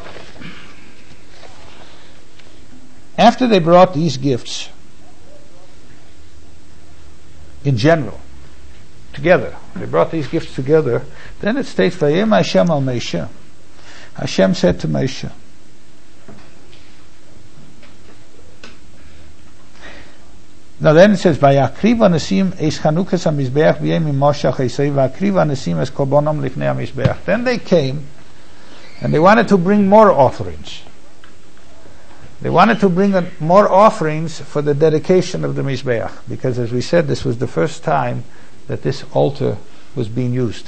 B: after they brought these gifts, in general, together, they brought these gifts together, then it states, Vayem Hashem al Moshe. Hashem said to Moshe, now then it says, Vayakriv anesim es chanukas hamizbeach v'yem imoshach esei vayakriv anesim es korbanom lifnei hamizbeach. Then they came and they wanted to bring more offerings. They wanted to bring a, more offerings for the dedication of the Mizbeach, because as we said, this was the first time that this altar was being used.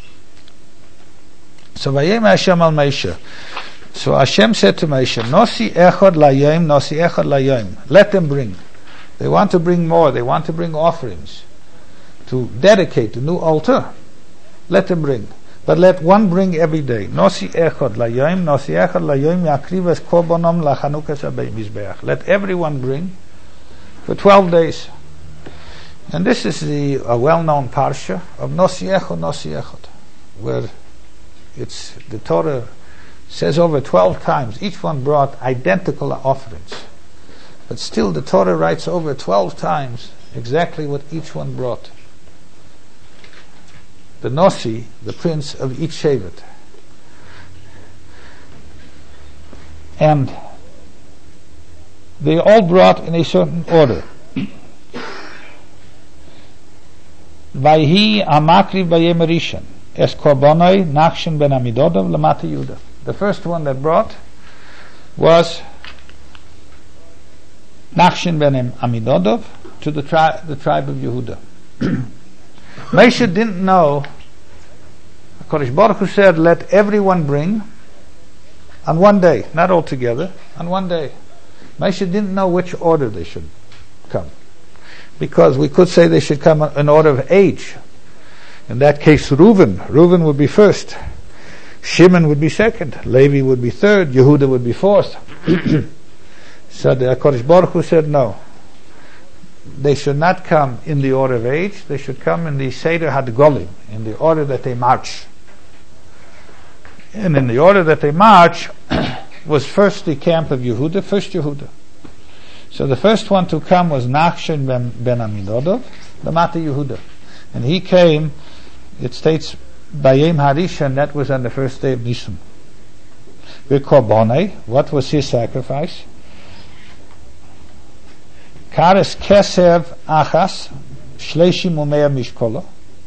B: So Vayem Hashem al Moshe. So Hashem said to Moshe, Nosi echad layom, Nosi echad layom. Let them bring. They want to bring more. They want to bring offerings to dedicate the new altar. Let them bring. But let one bring every day. Nosi echad layom, Nosi echad layom yakriv es korbanom lachanukas habei mizbeach. Let everyone bring for twelve days. And this is the a well-known parsha of Nosi echad, Nosi echad, where it's the Torah says over twelve times each one brought identical offerings. But still the Torah writes over twelve times exactly what each one brought. The Nosi, the prince of each Shevet. And they all brought in a certain order. Vayhi amakriv bayem rishon es korbanoi Nachshon ben Amminadab lamata Yehuda. The first one that brought was Nachshon ben Amminadab to the, tri- the tribe of Yehuda. Moshe didn't know. HaKadosh Baruch Hu said, let everyone bring on one day, not all together, on one day. Moshe didn't know which order they should come, because we could say they should come in order of age. In that case, Reuven, Reuven would be first, Shimon would be second, Levi would be third, Yehuda would be fourth. So the HaKadosh Baruch Hu said, no, they should not come in the order of age. They should come in the Seder Hadgolim, in the order that they march. And in the order that they march was first the camp of Yehuda, first Yehuda. So the first one to come was Nachshon ben, ben Amminadab, the Mata Yehuda. And he came, it states, Bayem Harishon, that was on the first day of Nisan. V'korbonei, what was his sacrifice? Kares kesev achas shleishim umeya mishkola.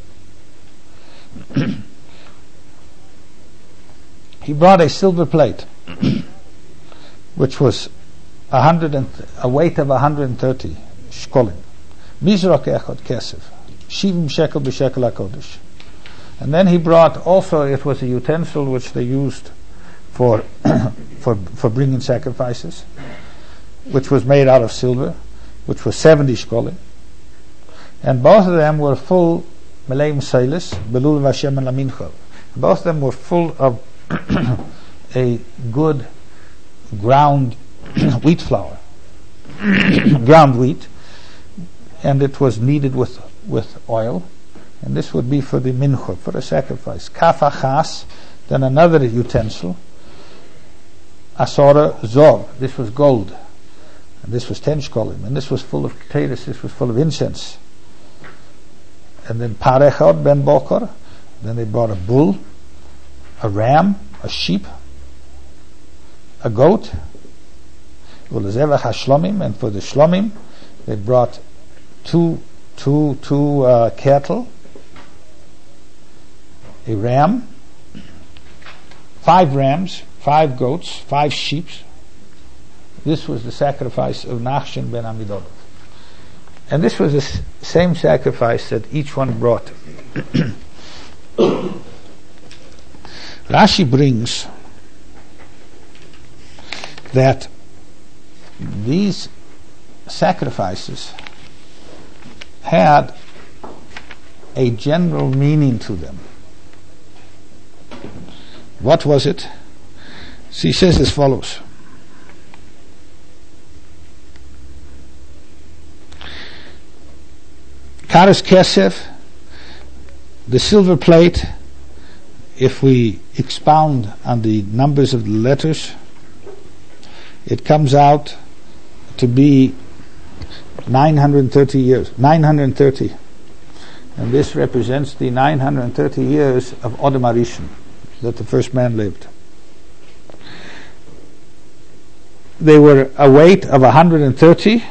B: He brought a silver plate, which was a hundred and th- a weight of a hundred and thirty shkolim. Mizrach echad kesev shivim shekel b'shekel hakodesh. And then he brought also, it was a utensil which they used for for for bringing sacrifices, which was made out of silver, which was seventy shkolim, and both of them were full meleim seilis belul v'Hashem and lamincha. Both of them were full of a good ground wheat flour, ground wheat, and it was kneaded with with oil, and this would be for the mincha, for a sacrifice. Kafachas, then another utensil, asora zov. This was gold. And this was ten shkolim, and this was full of potatoes, this was full of incense. And then parechad ben bokar, then they brought a bull, a ram, a sheep, a goat, ulezevach hashlomim, and for the shlomim, they brought two, two, two uh, cattle, a ram, five rams, five goats, five sheep. This was the sacrifice of Nachshon ben Amminadab. And this was the s- same sacrifice that each one brought. Rashi brings that these sacrifices had a general meaning to them. What was it? So he says as follows. Karas Kesef, the silver plate, if we expound on the numbers of the letters, it comes out to be nine hundred thirty years. nine hundred thirty. And this represents the nine hundred thirty years of Odom Harishon that the first man lived. They were a weight of one hundred thirty.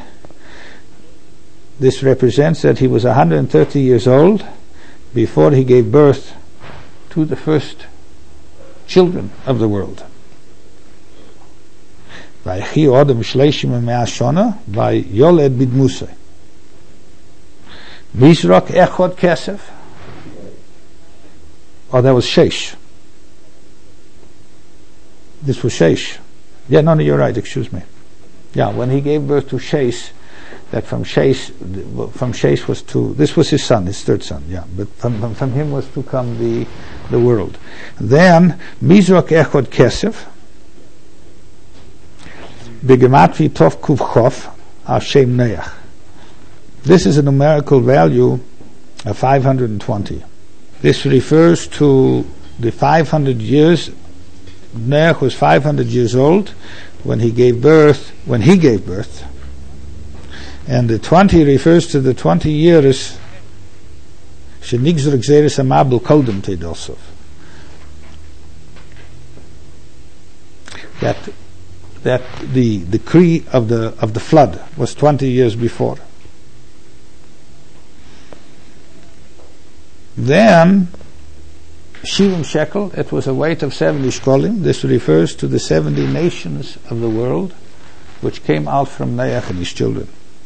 B: This represents that he was one hundred thirty years old before he gave birth to the first children of the world. Vayechi Odom shleishim u'mea shana vayoled bidmusay. Mizrak echod kesef. Oh, that was Sheish. This was Sheish. Yeah, no, no, you're right, excuse me. Yeah, when he gave birth to Sheish, that from Sheish, from Sheish was to, this was his son, his third son, yeah, but from, from, from him was to come the, the world. Then, Mizrak echod kesef, Begematri Tov Kuv Chof Hashem Neach. This is a numerical value of five hundred twenty. This refers to the five hundred years. Neach was five hundred years old when he gave birth. When he gave birth, and the twenty refers to the twenty years. Shenigzor Gzeres Amabel Kodem Teidosov. That. that the decree of the of the flood was twenty years before. Then Shivim shekel, it was a weight of seventy shkolim. This refers to the seventy nations of the world which came out from Noach and his children.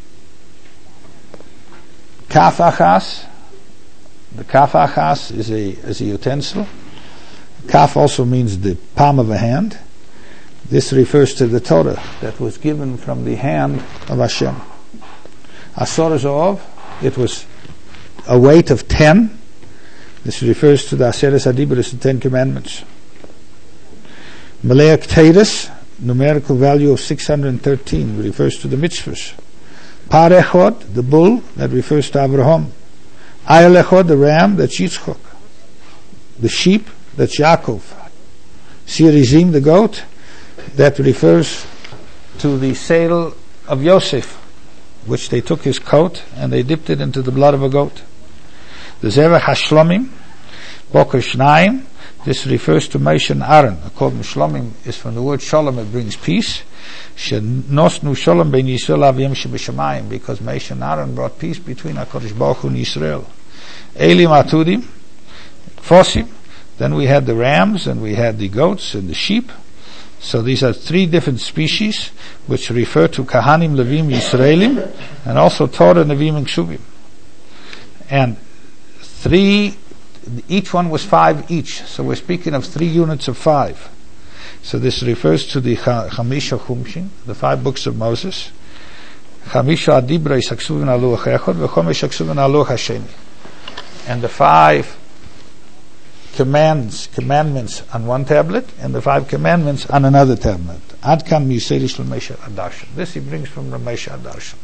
B: Kaf achas, the kaf achas is a is a utensil. Kaf also means the palm of a hand. This refers to the Torah that was given from the hand of Hashem. Asor Zo'ov, it was a weight of ten. This refers to the Aseret HaDibros, the Ten Commandments. Malei Keteiros, numerical value of six hundred thirteen, refers to the mitzvahs. Par Echod, the bull, that refers to Abraham. Ayel Echod, the ram, that's Yitzchok. The sheep, that's Yaakov. Sirizim, the goat, that refers to the sale of Yosef, which they took his coat and they dipped it into the blood of a goat. The Zevach HaShlomim, Boker Shnayim, this refers to Moshe and Aaron. According to Shlomim is from the word Shalom, it brings peace. Shenosnu Shalom ben Yisrael avim shebeshamayim, because Moshe and Aaron brought peace between HaKadosh Baruch Hu and Yisrael. Elim Atudim, Fosim, then we had the rams and we had the goats and the sheep. So these are three different species which refer to Kahanim, Levim, Yisraelim, and also Torah, Nevim, and Ksubim. And three, each one was five each. So we're speaking of three units of five. So this refers to the Chamisha Chumshin, the five books of Moses. Chamisha Adibra is Aksuvin Aluach Echod, V'chomesh Aksuvin Aluach Hasheni. And the five commands, commandments on one tablet, and the five commandments on another tablet. Adkan Miserish L'Mesha Adarshan. This he brings from L'Mesha Adarshan.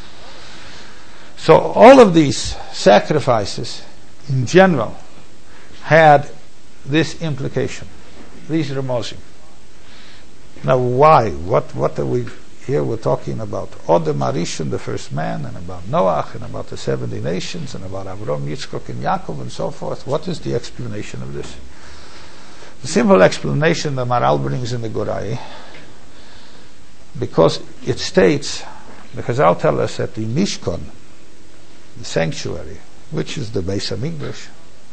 B: So all of these sacrifices, in general, had this implication. These Ramozim. Now why? What what are we here we're talking about? Odom Harishon, the first man, and about Noach, and about the seventy nations, and about Avraham, Yitzchak, and Yaakov, and so forth. What is the explanation of this? The simple explanation that Maral brings in the Gorai, because it states, the Chazal tell us that the Mishkan, the sanctuary, which is the Beis HaMikdash,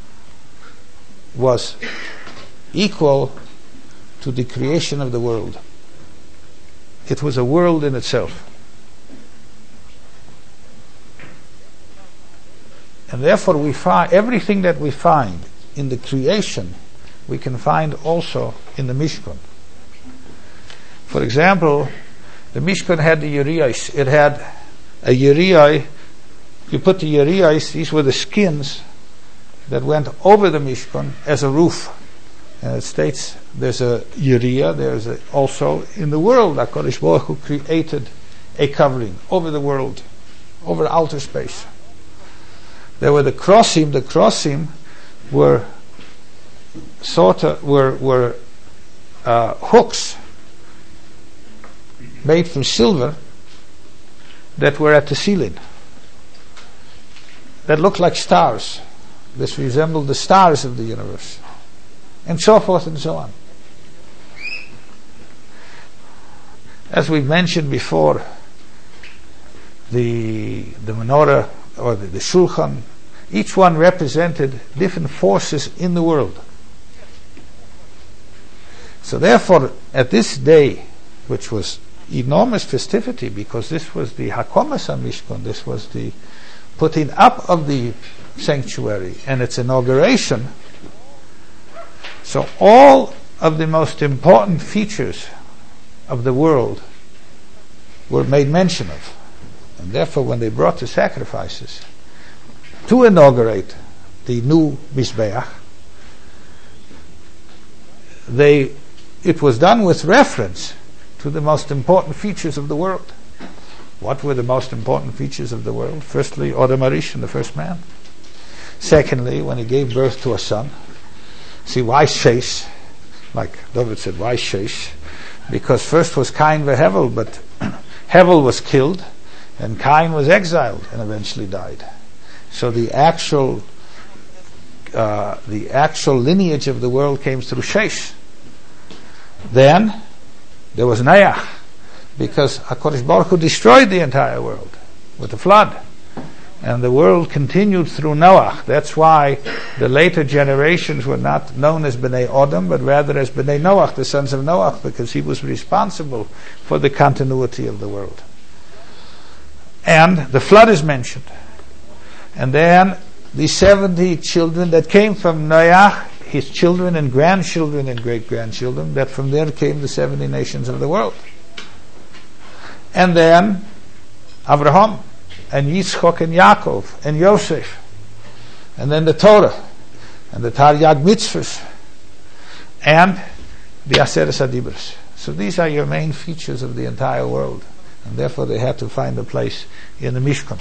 B: was equal to the creation of the world. It was a world in itself. And therefore we find everything that we find in the creation, we can find also in the Mishkan. For example, the Mishkan had the Urias. It had a Uriah. You put the Urias, these were the skins that went over the Mishkan as a roof. And it states there's a Uriah, there's a, also in the world, HaKadosh Baruch Hu created a covering over the world, over outer space. There were the crossim. The crossim were sort of were were uh, hooks made from silver that were at the ceiling that looked like stars. This resembled the stars of the universe, and so forth and so on. As we've mentioned before, the the menorah or the, the shulchan, each one represented different forces in the world. So therefore, at this day, which was enormous festivity, because this was the Hakomas HaMishkan, this was the putting up of the sanctuary and its inauguration, so all of the most important features of the world were made mention of. And therefore, when they brought the sacrifices to inaugurate the new Mizbeach, they it was done with reference to the most important features of the world. What were the most important features of the world? Firstly, Adam Harishon, the first man. Secondly, when he gave birth to a son. See, why Sheish? Like David said, why Sheish? Because first was Cain v'Hevel, but Hevel was killed, and Cain was exiled and eventually died. So the actual uh, the actual lineage of the world came through Sheish. Then there was Noach, because HaKadosh Baruch Hu destroyed the entire world with the flood, and the world continued through Noach. That's why the later generations were not known as Bnei Adam, but rather as Bnei Noach, the sons of Noach, because he was responsible for the continuity of the world. And the flood is mentioned. And then the seventy children that came from Noach, his children and grandchildren and great-grandchildren, that from there came the seventy nations of the world. And then Abraham and Yitzchok and Yaakov and Yosef, and then the Torah and the Taryag Mitzvahs and the Aseret HaDibros. So these are your main features of the entire world, and therefore they had to find a place in the Mishkan.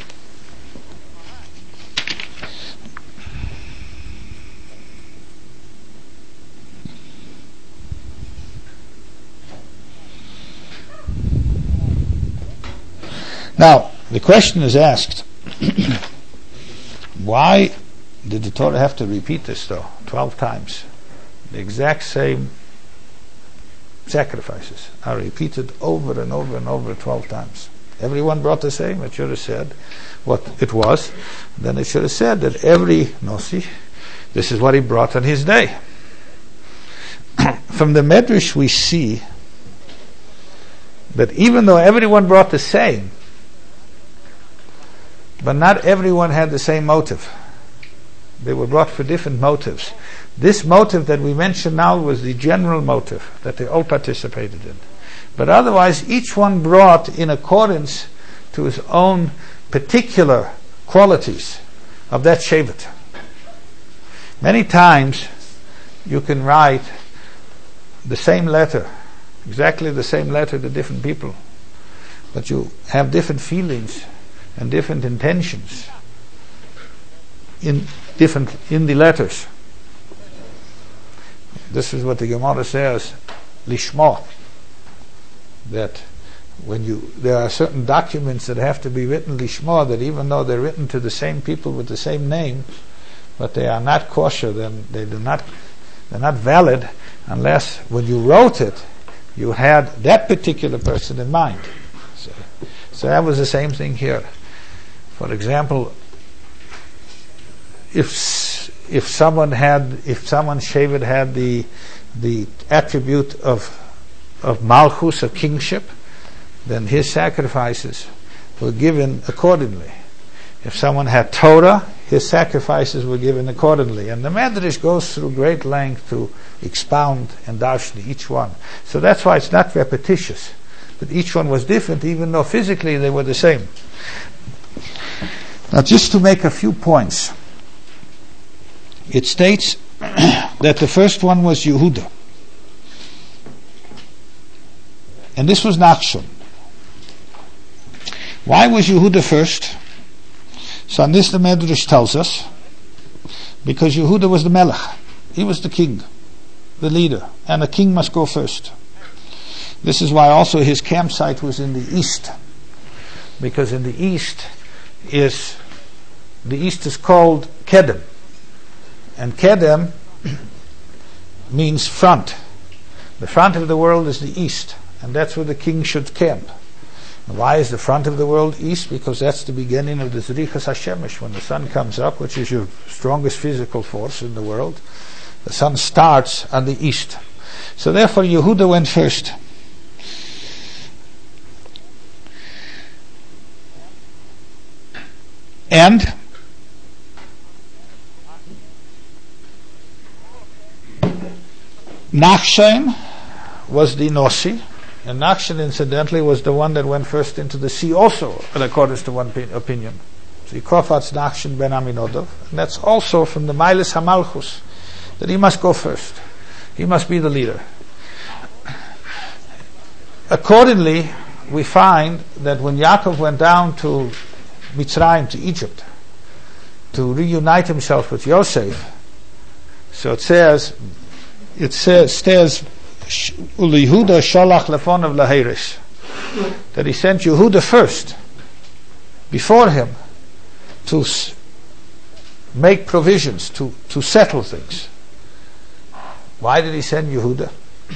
B: Now, the question is asked, why did the Torah have to repeat this though, twelve times? The exact same sacrifices are repeated over and over and over twelve times. Everyone brought the same. It should have said what it was. Then it should have said that every Nosi, this is what he brought on his day. From the Medrash we see that even though everyone brought the same, but not everyone had the same motive. They were brought for different motives. This motive that we mentioned now was the general motive that they all participated in. But otherwise, each one brought in accordance to his own particular qualities of that Shevet. Many times, you can write the same letter, exactly the same letter to different people, but you have different feelings and different intentions in different in the letters. This is what the Gemara says, lishma, that when you there are certain documents that have to be written lishma, that even though they're written to the same people with the same name, but they are not kosher, then they do not they're not valid unless when you wrote it you had that particular person in mind. So, so that was the same thing here. For example, if if someone had, if someone Shevet had the the attribute of of Malchus, of kingship, then his sacrifices were given accordingly. If someone had Torah, his sacrifices were given accordingly. And the Medrash goes through great length to expound and darshni each one. So that's why it's not repetitious, but each one was different, even though physically they were the same. Now, just to make a few points, it states that the first one was Yehuda, and this was Nachshon. Why was Yehuda first? So on this the Medrash tells us, because Yehuda was the Melech, he was the king, the leader, and a king must go first. This is why also his campsite was in the east, because in the east is the east is called Kedem, and Kedem means front. The front of the world is the east, and that's where the king should camp. And why is the front of the world east? Because that's the beginning of the Zrichas HaShemesh. When the sun comes up, which is your strongest physical force in the world, the sun starts on the east. So therefore Yehuda went first. And Nachshon was the Nossi, and Nachshon incidentally was the one that went first into the sea also, according to one opinion. So Yikofat's Nachshon ben Aminodov, and that's also from the Mailis HaMalchus, that he must go first. He must be the leader. Accordingly, we find that when Yaakov went down to Mitzrayim, to Egypt, to reunite himself with Yosef, so it says, it says, says Yehuda shalach lefonav laherish, that he sent Yehuda first, before him, to s- make provisions, to, to settle things. Why did he send Yehuda?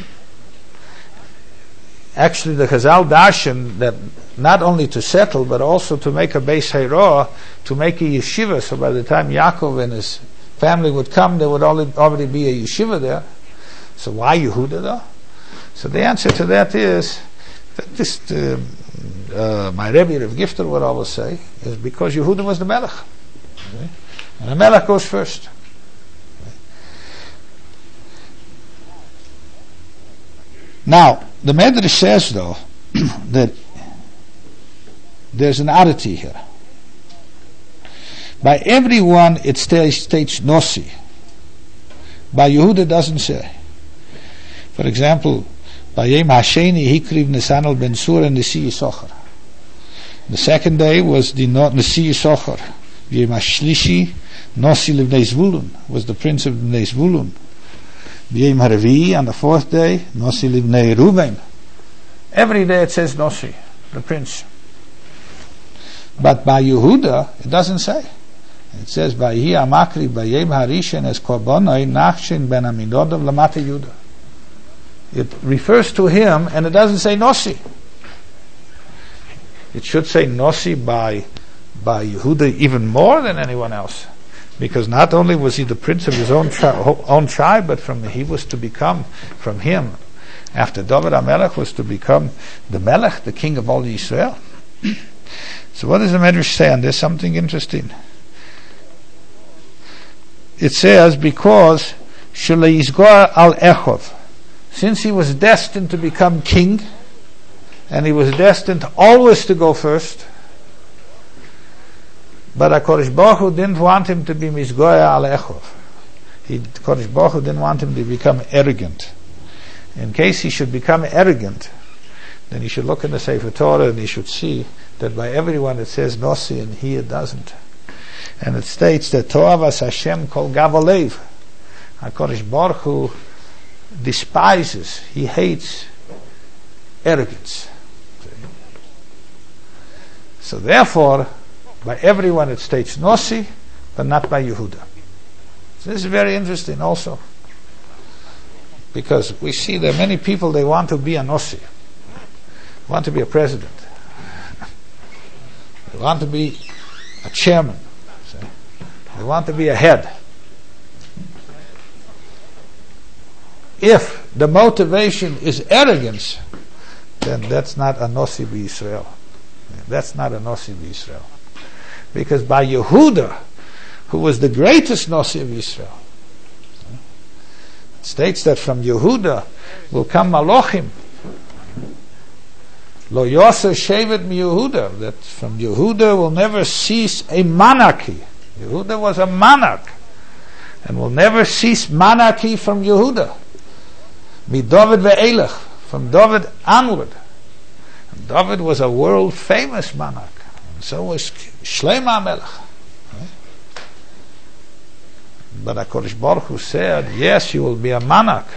B: Actually, the Chazal darshan that not only to settle, but also to make a Beis Hairah, to make a yeshiva, so by the time Yaakov and his family would come, there would already be a yeshiva there. So why Yehuda though? So the answer to that is that this, uh, uh, my Rebbe Rav Gifter would always say, is because Yehuda was the Melech. Okay? And the Melech goes first. Now, the Medrash says though, that there's an oddity here. By everyone it states, states Nossi. By Yehuda it doesn't say. For example, by Yom Hasheni Hikriv Nesanel Ben Sur and Nesi Yisachar. The second day was the Nesi Yisachar. Yom Hashlishi Nossi Livnei Zvulun was the prince of Livnei Zvulun. Yom HaRevi'i on the fourth day Nossi Livnei Ruben. Every day it says Nossi, the prince. But by Yehuda it doesn't say. It says by Hi Amakri by Yom Harishan as Korbonai Nachshon ben Aminodov Lamata Yehuda. It refers to him, and it doesn't say Nossi. It should say Nossi by by Yehuda even more than anyone else, because not only was he the prince of his own tri- own tribe, but from he was to become from him after David HaMelech was to become the Melech, the king of all Israel. So what does the Medrash say on this? Something interesting. It says because Shalei Yisgor al Echov, since he was destined to become king, and he was destined always to go first, but HaKadosh Baruch Hu didn't want him to be Mizgoya al Echov. He, HaKadosh Baruch Hu didn't want him to become arrogant. In case he should become arrogant, then he should look in the Sefer Torah and he should see that by everyone it says Nossi and he it doesn't. And it states that Toavas Hashem kol gavalev. HaKadosh Baruch Hu despises, he hates arrogance. So therefore, by everyone it states Nossi, but not by Yehuda. So this is very interesting also, because we see there are many people, they want to be a Nossi, want to be a president, they want to be a chairman, they want to be a head. If the motivation is arrogance, then that's not a Nossi b'Yisrael. That's not a Nossi b'Yisrael. Because by Yehuda, who was the greatest Nasi of Israel. It states that from Yehuda will come Malachim. Lo Yoser Shevet mi Yehuda, that from Yehuda will never cease a monarchy. Yehuda was a monarch, and will never cease monarchy from Yehuda. Mi David ve'elech, from David onward. And David was a world famous monarch, and so was Shlomo HaMelech. But HaKadosh Baruch Hu said, yes, you will be a monarch,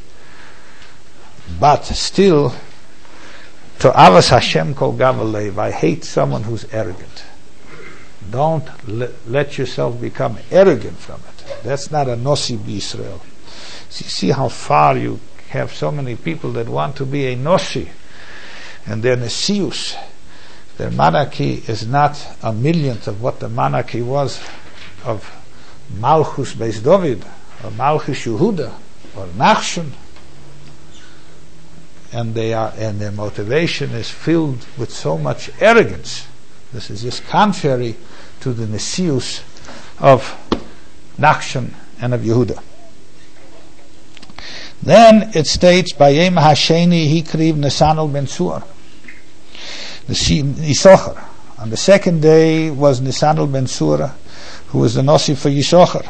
B: but still, to Avas Hashem kol gavalev, I hate someone who's arrogant. Don't le- let yourself become arrogant from it. That's not a Nasi b'Yisrael. See, see how far you have so many people that want to be a Nasi, and their Nesius, their monarchy is not a millionth of what the monarchy was of Malchus Beis David, or Malchus Yehuda, or Nachshon. And they are, and their motivation is filled with so much arrogance. This is just contrary to the Nesius of Nachshon and of Yehuda. Then it states, Bayem Hasheni Hikriv Nesanel Ben Suar, Yisachar. On the second day was Nesanel Ben Suar, who was the Nasi for Yisachar.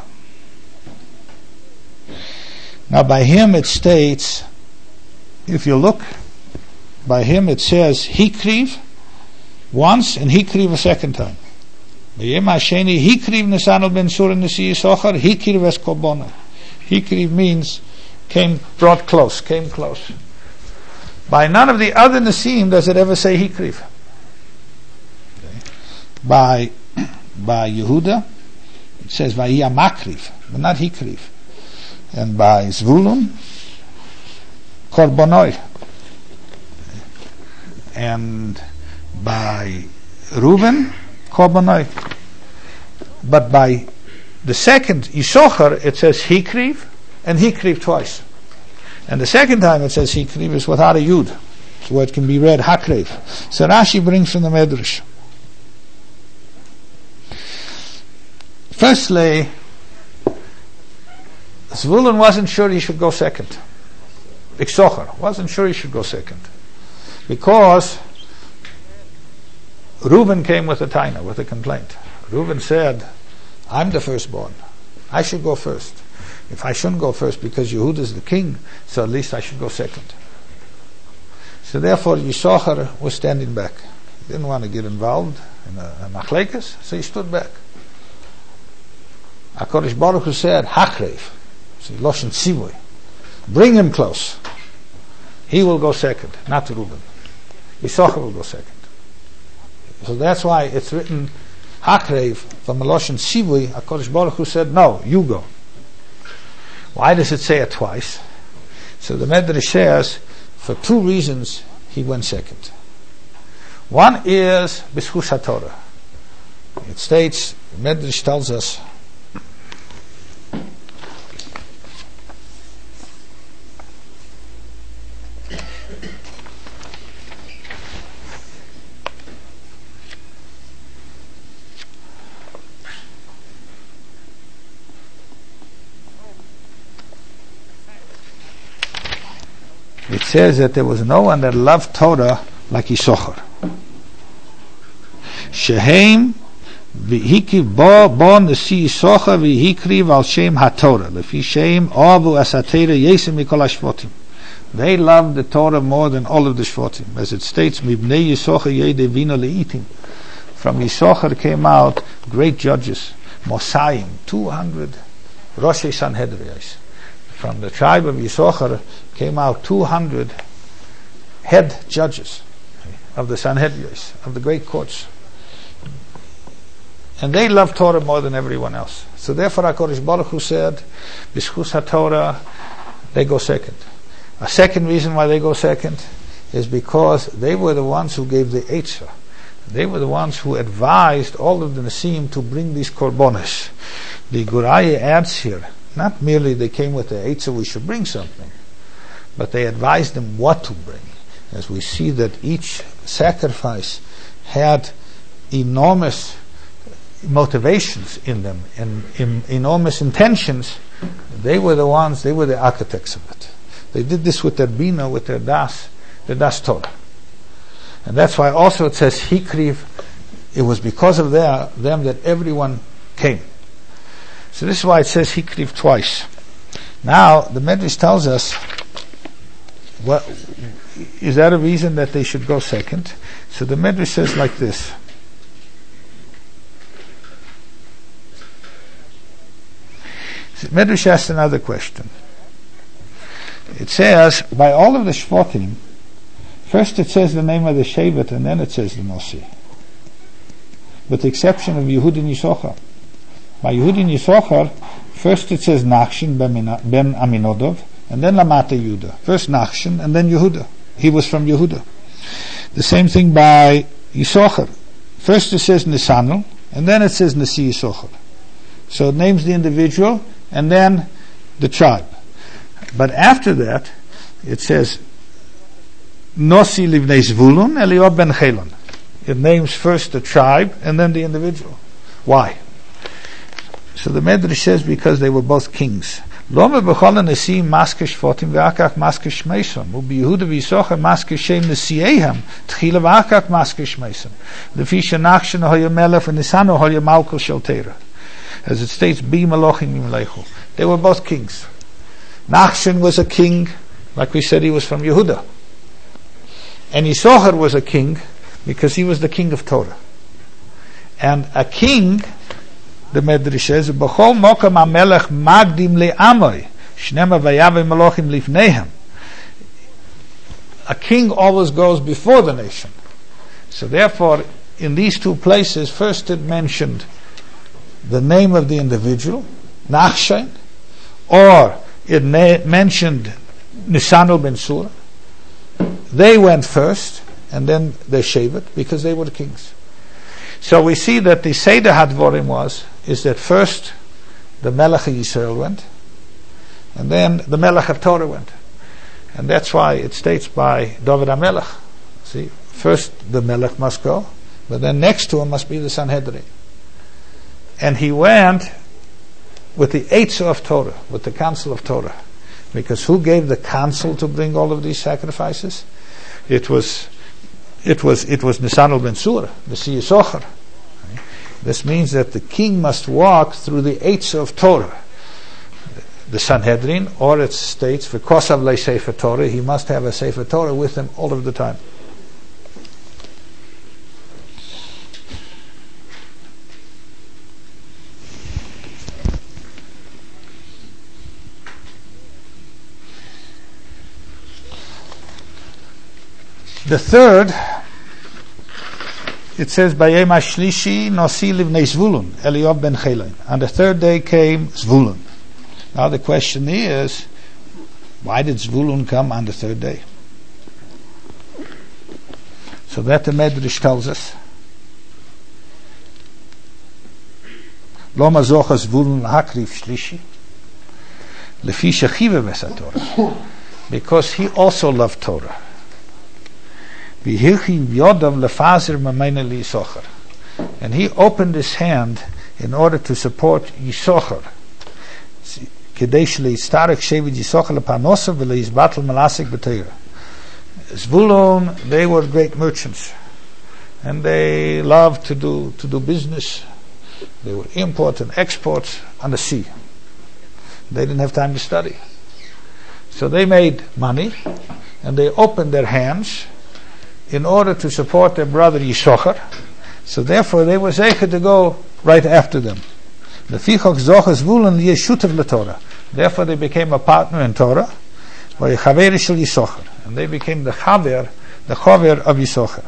B: Now by him it states, if you look, by him it says Hikriv once and Hikriv a second time. Bayem Hasheni Hikriv Nesanel Ben Suar Nasi Yisachar Hikriv es Korbona. Hikriv means came, brought close, came close. By none of the other Nasim does it ever say Hikriv. Okay. By by Yehuda it says Vayia Makriv, but not Hikriv. And by Zvulun, Korbonoi. And by Reuben, Korbonoi. But by the second Yisachar it says Hikriv and Hikriv twice. And the second time it says Hikriv is without a Yud, so it can be read Hakrev. So Rashi brings from the Medrash. Firstly, Zvulun wasn't sure he should go second. Yisachar wasn't sure he should go second, because Reuben came with a taina, with a complaint. Reuben said, I'm the firstborn, I should go first. If I shouldn't go first because Yehuda is the king, so at least I should go second. So therefore Yisachar was standing back. He didn't want to get involved in a, a machlekes, so he stood back. HaKadosh Baruch Hu said, Hakrev, so Loshen Tzivui, bring him close. He will go second, not Reuben. Yisachar will go second. So that's why it's written Hakrev from Loshen Tzivui. HaKadosh Baruch Hu said, no, you go. Why does it say it twice? So the Medrash says, for two reasons he went second. One is B'schus HaTorah. It states, the Medrash tells us, it says that there was no one that loved Torah like Yisachar. Shehem v'hikiv bo bo nesi Yisachar v'hikriv al shem haTorah lefi shem avu as haTorah yesem mikol hashvotim. They loved the Torah more than all of the shvotim, as it states, mibnei Yisachar yedei vina leitim. From Yisachar came out great judges, Mosayim, two hundred Roshei Sanhedriyos. From the tribe of Yisachar came out two hundred head judges of the Sanhedrios, of the great courts. And they loved Torah more than everyone else. So therefore HaKadosh Baruch Hu said, B'schus HaTorah, they go second. A second reason why they go second is because they were the ones who gave the Eitzah. They were the ones who advised all of the Nasim to bring these korbonos. The Guraya adds here, not merely they came with the Eitzah, we should bring something, but they advised them what to bring. As we see that each sacrifice had enormous motivations in them and in, enormous intentions, they were the ones, they were the architects of it. They did this with their Bina, with their Das, their Das Torah. And that's why also it says Hikriv, it was because of their, them that everyone came. So this is why it says Hikriv twice. Now, the Medrash tells us, what, is that a reason that they should go second? So the Medrash says like this. So Medrash asked another question. It says, by all of the Shvatim, first it says the name of the Shevet and then it says the Nosi. With the exception of Yehud and Yisachar. By Yehud and Yisachar, first it says Nachshon ben Aminodov and then Lamata Yehuda. First Nachshon and then Yehuda. He was from Yehuda. The same thing by Yisachar. First it says Nisanel and then it says Nasi Yisachar. So it names the individual and then the tribe. But after that, it says Nosi livnei Zvulun Eliyav ben Chelon. It names first the tribe and then the individual. Why? So the Medrash says because they were both kings. Loma b'chol nasi maske shvotim v'akach maske shmeisam. Ubi Yehuda v'Yisachar maske shem nesiehem tchila v'akach maske shmeisam. Lefi shenachshon hoya melech v'nisanu hoya malkul shel Torah. As it states, bi malochim imleichu. They were both kings. Nachshon was a king, like we said, he was from Yehuda. And Yisachar was a king because he was the king of Torah. And a king, the Medrash says, B'chol mokam hamelech magdim le'amoy, shnema vayavim malochim lifneihem. A king always goes before the nation. So therefore, in these two places, first it mentioned the name of the individual, Nachshon, or it na- mentioned Nisanel ben Surah. They went first, and then they Shevet, because they were the kings. So we see that the Seder Hadvorim was, is that first the Melech of Yisrael went, and then the Melech of Torah went. And that's why it states by David HaMelech, see, first the Melech must go, but then next to him must be the Sanhedrin. And he went with the Eitzah of Torah, with the council of Torah. Because who gave the council to bring all of these sacrifices? It was it was it was Nisanel ben Surah, the Yisachar. This means that the king must walk through the Eitzah of Torah, the Sanhedrin, or it states v'kosav le Sefer Torah. He must have a Sefer Torah with him all of the time. The third, it says, Bayem HaShlishi Nosi Livnei Zvulun, Eliyav ben Chelon. On the third day came Zvulun. Now the question is, why did Zvulun come on the third day? So that the Medrash tells us. Loma zocha Zvulun lahakriv Shlishi, lefi shechiva besatorah, because he also loved Torah. And he opened his hand in order to support Yisachar. Zvulun, they were great merchants, and they loved to do to do business. They were import and exports on the sea. They didn't have time to study, so they made money, and they opened their hands in order to support their brother Yisachar. So therefore they were zeicher to go right after them. Therefore they became a partner in Torah, and they became the chaver, the chaver of Yisachar.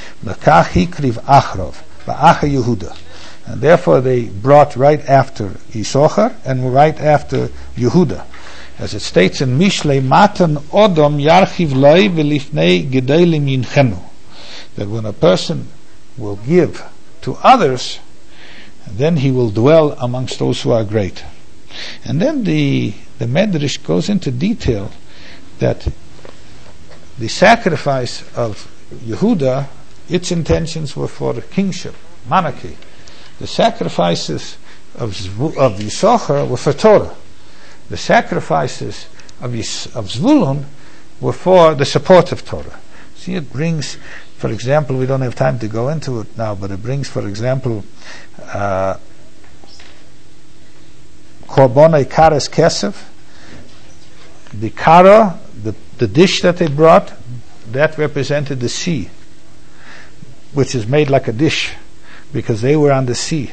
B: And therefore they brought right after Yisachar and right after Yehuda. As it states in Mishlei, Matan Odom Yarchiv Loi Velifnei Gedolim Yinchenu, that when a person will give to others, then he will dwell amongst those who are great. And then the the Medrash goes into detail that the sacrifice of Yehuda, its intentions were for kingship, monarchy, The sacrifices of Zvu- of Yisachar were for Torah. The sacrifices of Yis- of Zvulun were for the support of Torah. See, it brings, for example, we don't have time to go into it now, but it brings, for example, uh, Korbonai Kares Kesef, the kara, the, the dish that they brought, that represented the sea, which is made like a dish, because they were on the sea.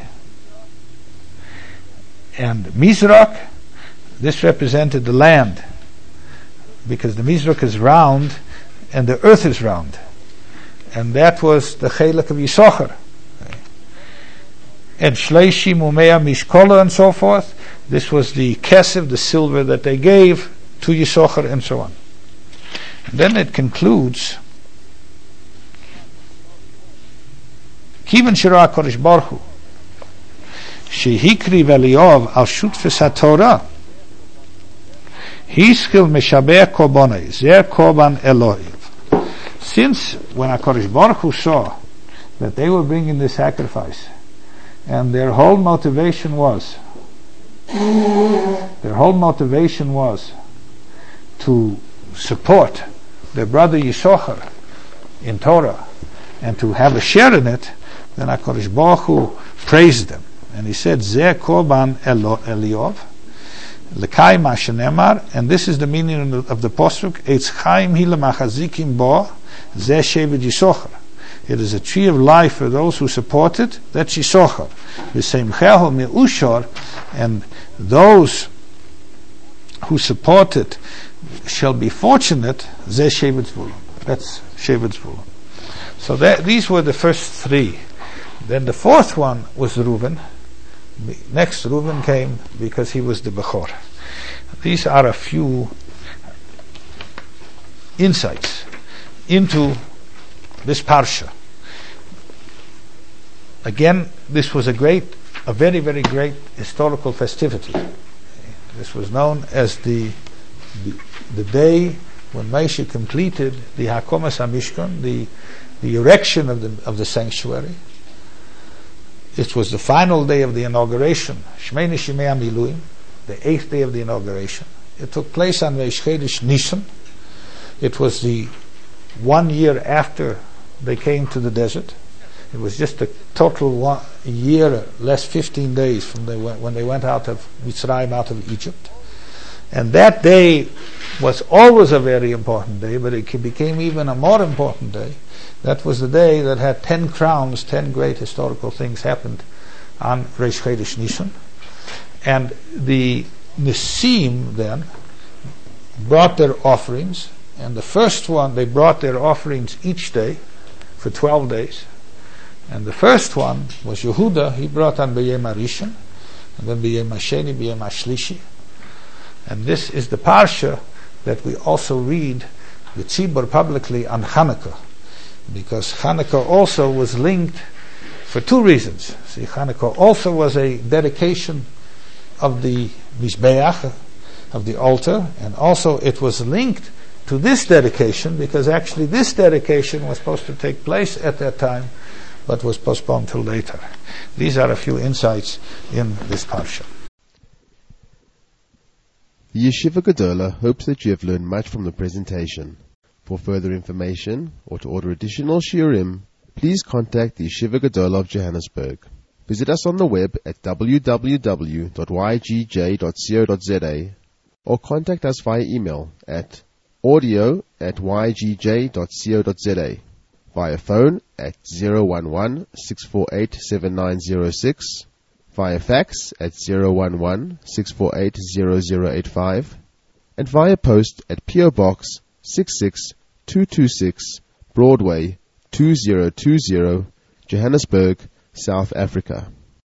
B: And Mizrak, this represented the land, because the Mizrak is round, and the earth is round. And that was the Chelek of Yisachar. And Shleishi, Mumea, Mishkola, and so forth, this was the kesef, the silver that they gave to Yisachar, and so on. And then it concludes, Kivan Shira HaKadosh Baruch Hu, Shehikri v'Eliyav al Shutfes HaTorah, Hiskil Meshabeh Korbonei, Zer Korban Elohiv. Since when HaKadosh Baruch Hu saw that they were bringing the sacrifice, and their whole motivation was, their whole motivation was to support their brother Yisachar in Torah and to have a share in it, then HaKadosh Baruch Hu praised them. And he said, Zeh Korban Eliyav, L'kai ma shenemar, and this is the meaning of the posuk, Eitz chaim hi lemachazikim bo, Zeh shevet Yisachar. It is a tree of life for those who support it, that's Yisachar. V'seimchehu me'ushor, and those who support it shall be fortunate, Zeh shevet Zvulun. That's shevet Zvulun. So that, these were the first three. Then the fourth one was Reuven. Next, Reuven came because he was the Bechor. These are a few insights into this parsha. Again, this was a great, a very, very great historical festivity. This was known as the the, the day when Moshe completed the Hakomas HaMishkan, the the erection of the of the sanctuary. It was the final day of the inauguration, Shmeini Shemei HaMiluim, the eighth day of the inauguration. It took place on Reish Chodesh Nisan. It was the one year after they came to the desert. It was just a total one year, less fifteen days from they went, when they went out of Mitzrayim, out of Egypt. And that day was always a very important day, but it became even a more important day. That was the day that had ten crowns, ten great historical things happened on Reish Chodesh Nisan. And the Nisim then brought their offerings, and the first one, they brought their offerings each day for twelve days. And the first one was Yehuda. He brought on B'yem HaRishon, and then B'yem HaSheni, B'yem HaShlishi. And this is the parsha that we also read the Tzibur publicly on Hanukkah, because Hanukkah also was linked for two reasons. See, Hanukkah also was a dedication of the Mizbeach, of the altar, and also it was linked to this dedication, because actually this dedication was supposed to take place at that time, but was postponed till later. These are a few insights in this parsha.
A: The Yeshiva Gedola hopes that you have learned much from the presentation. For further information or to order additional shiurim, please contact the Yeshiva Gedola of Johannesburg. Visit us on the web at w w w dot y g j dot co dot z a or contact us via email at audio at y g j dot co dot z a, via phone at zero one one, six four eight, seven nine zero six, via fax at zero one one, six four eight, zero zero eight five, and via post at P O Box six six two two six, Broadway two zero two zero, Johannesburg, South Africa.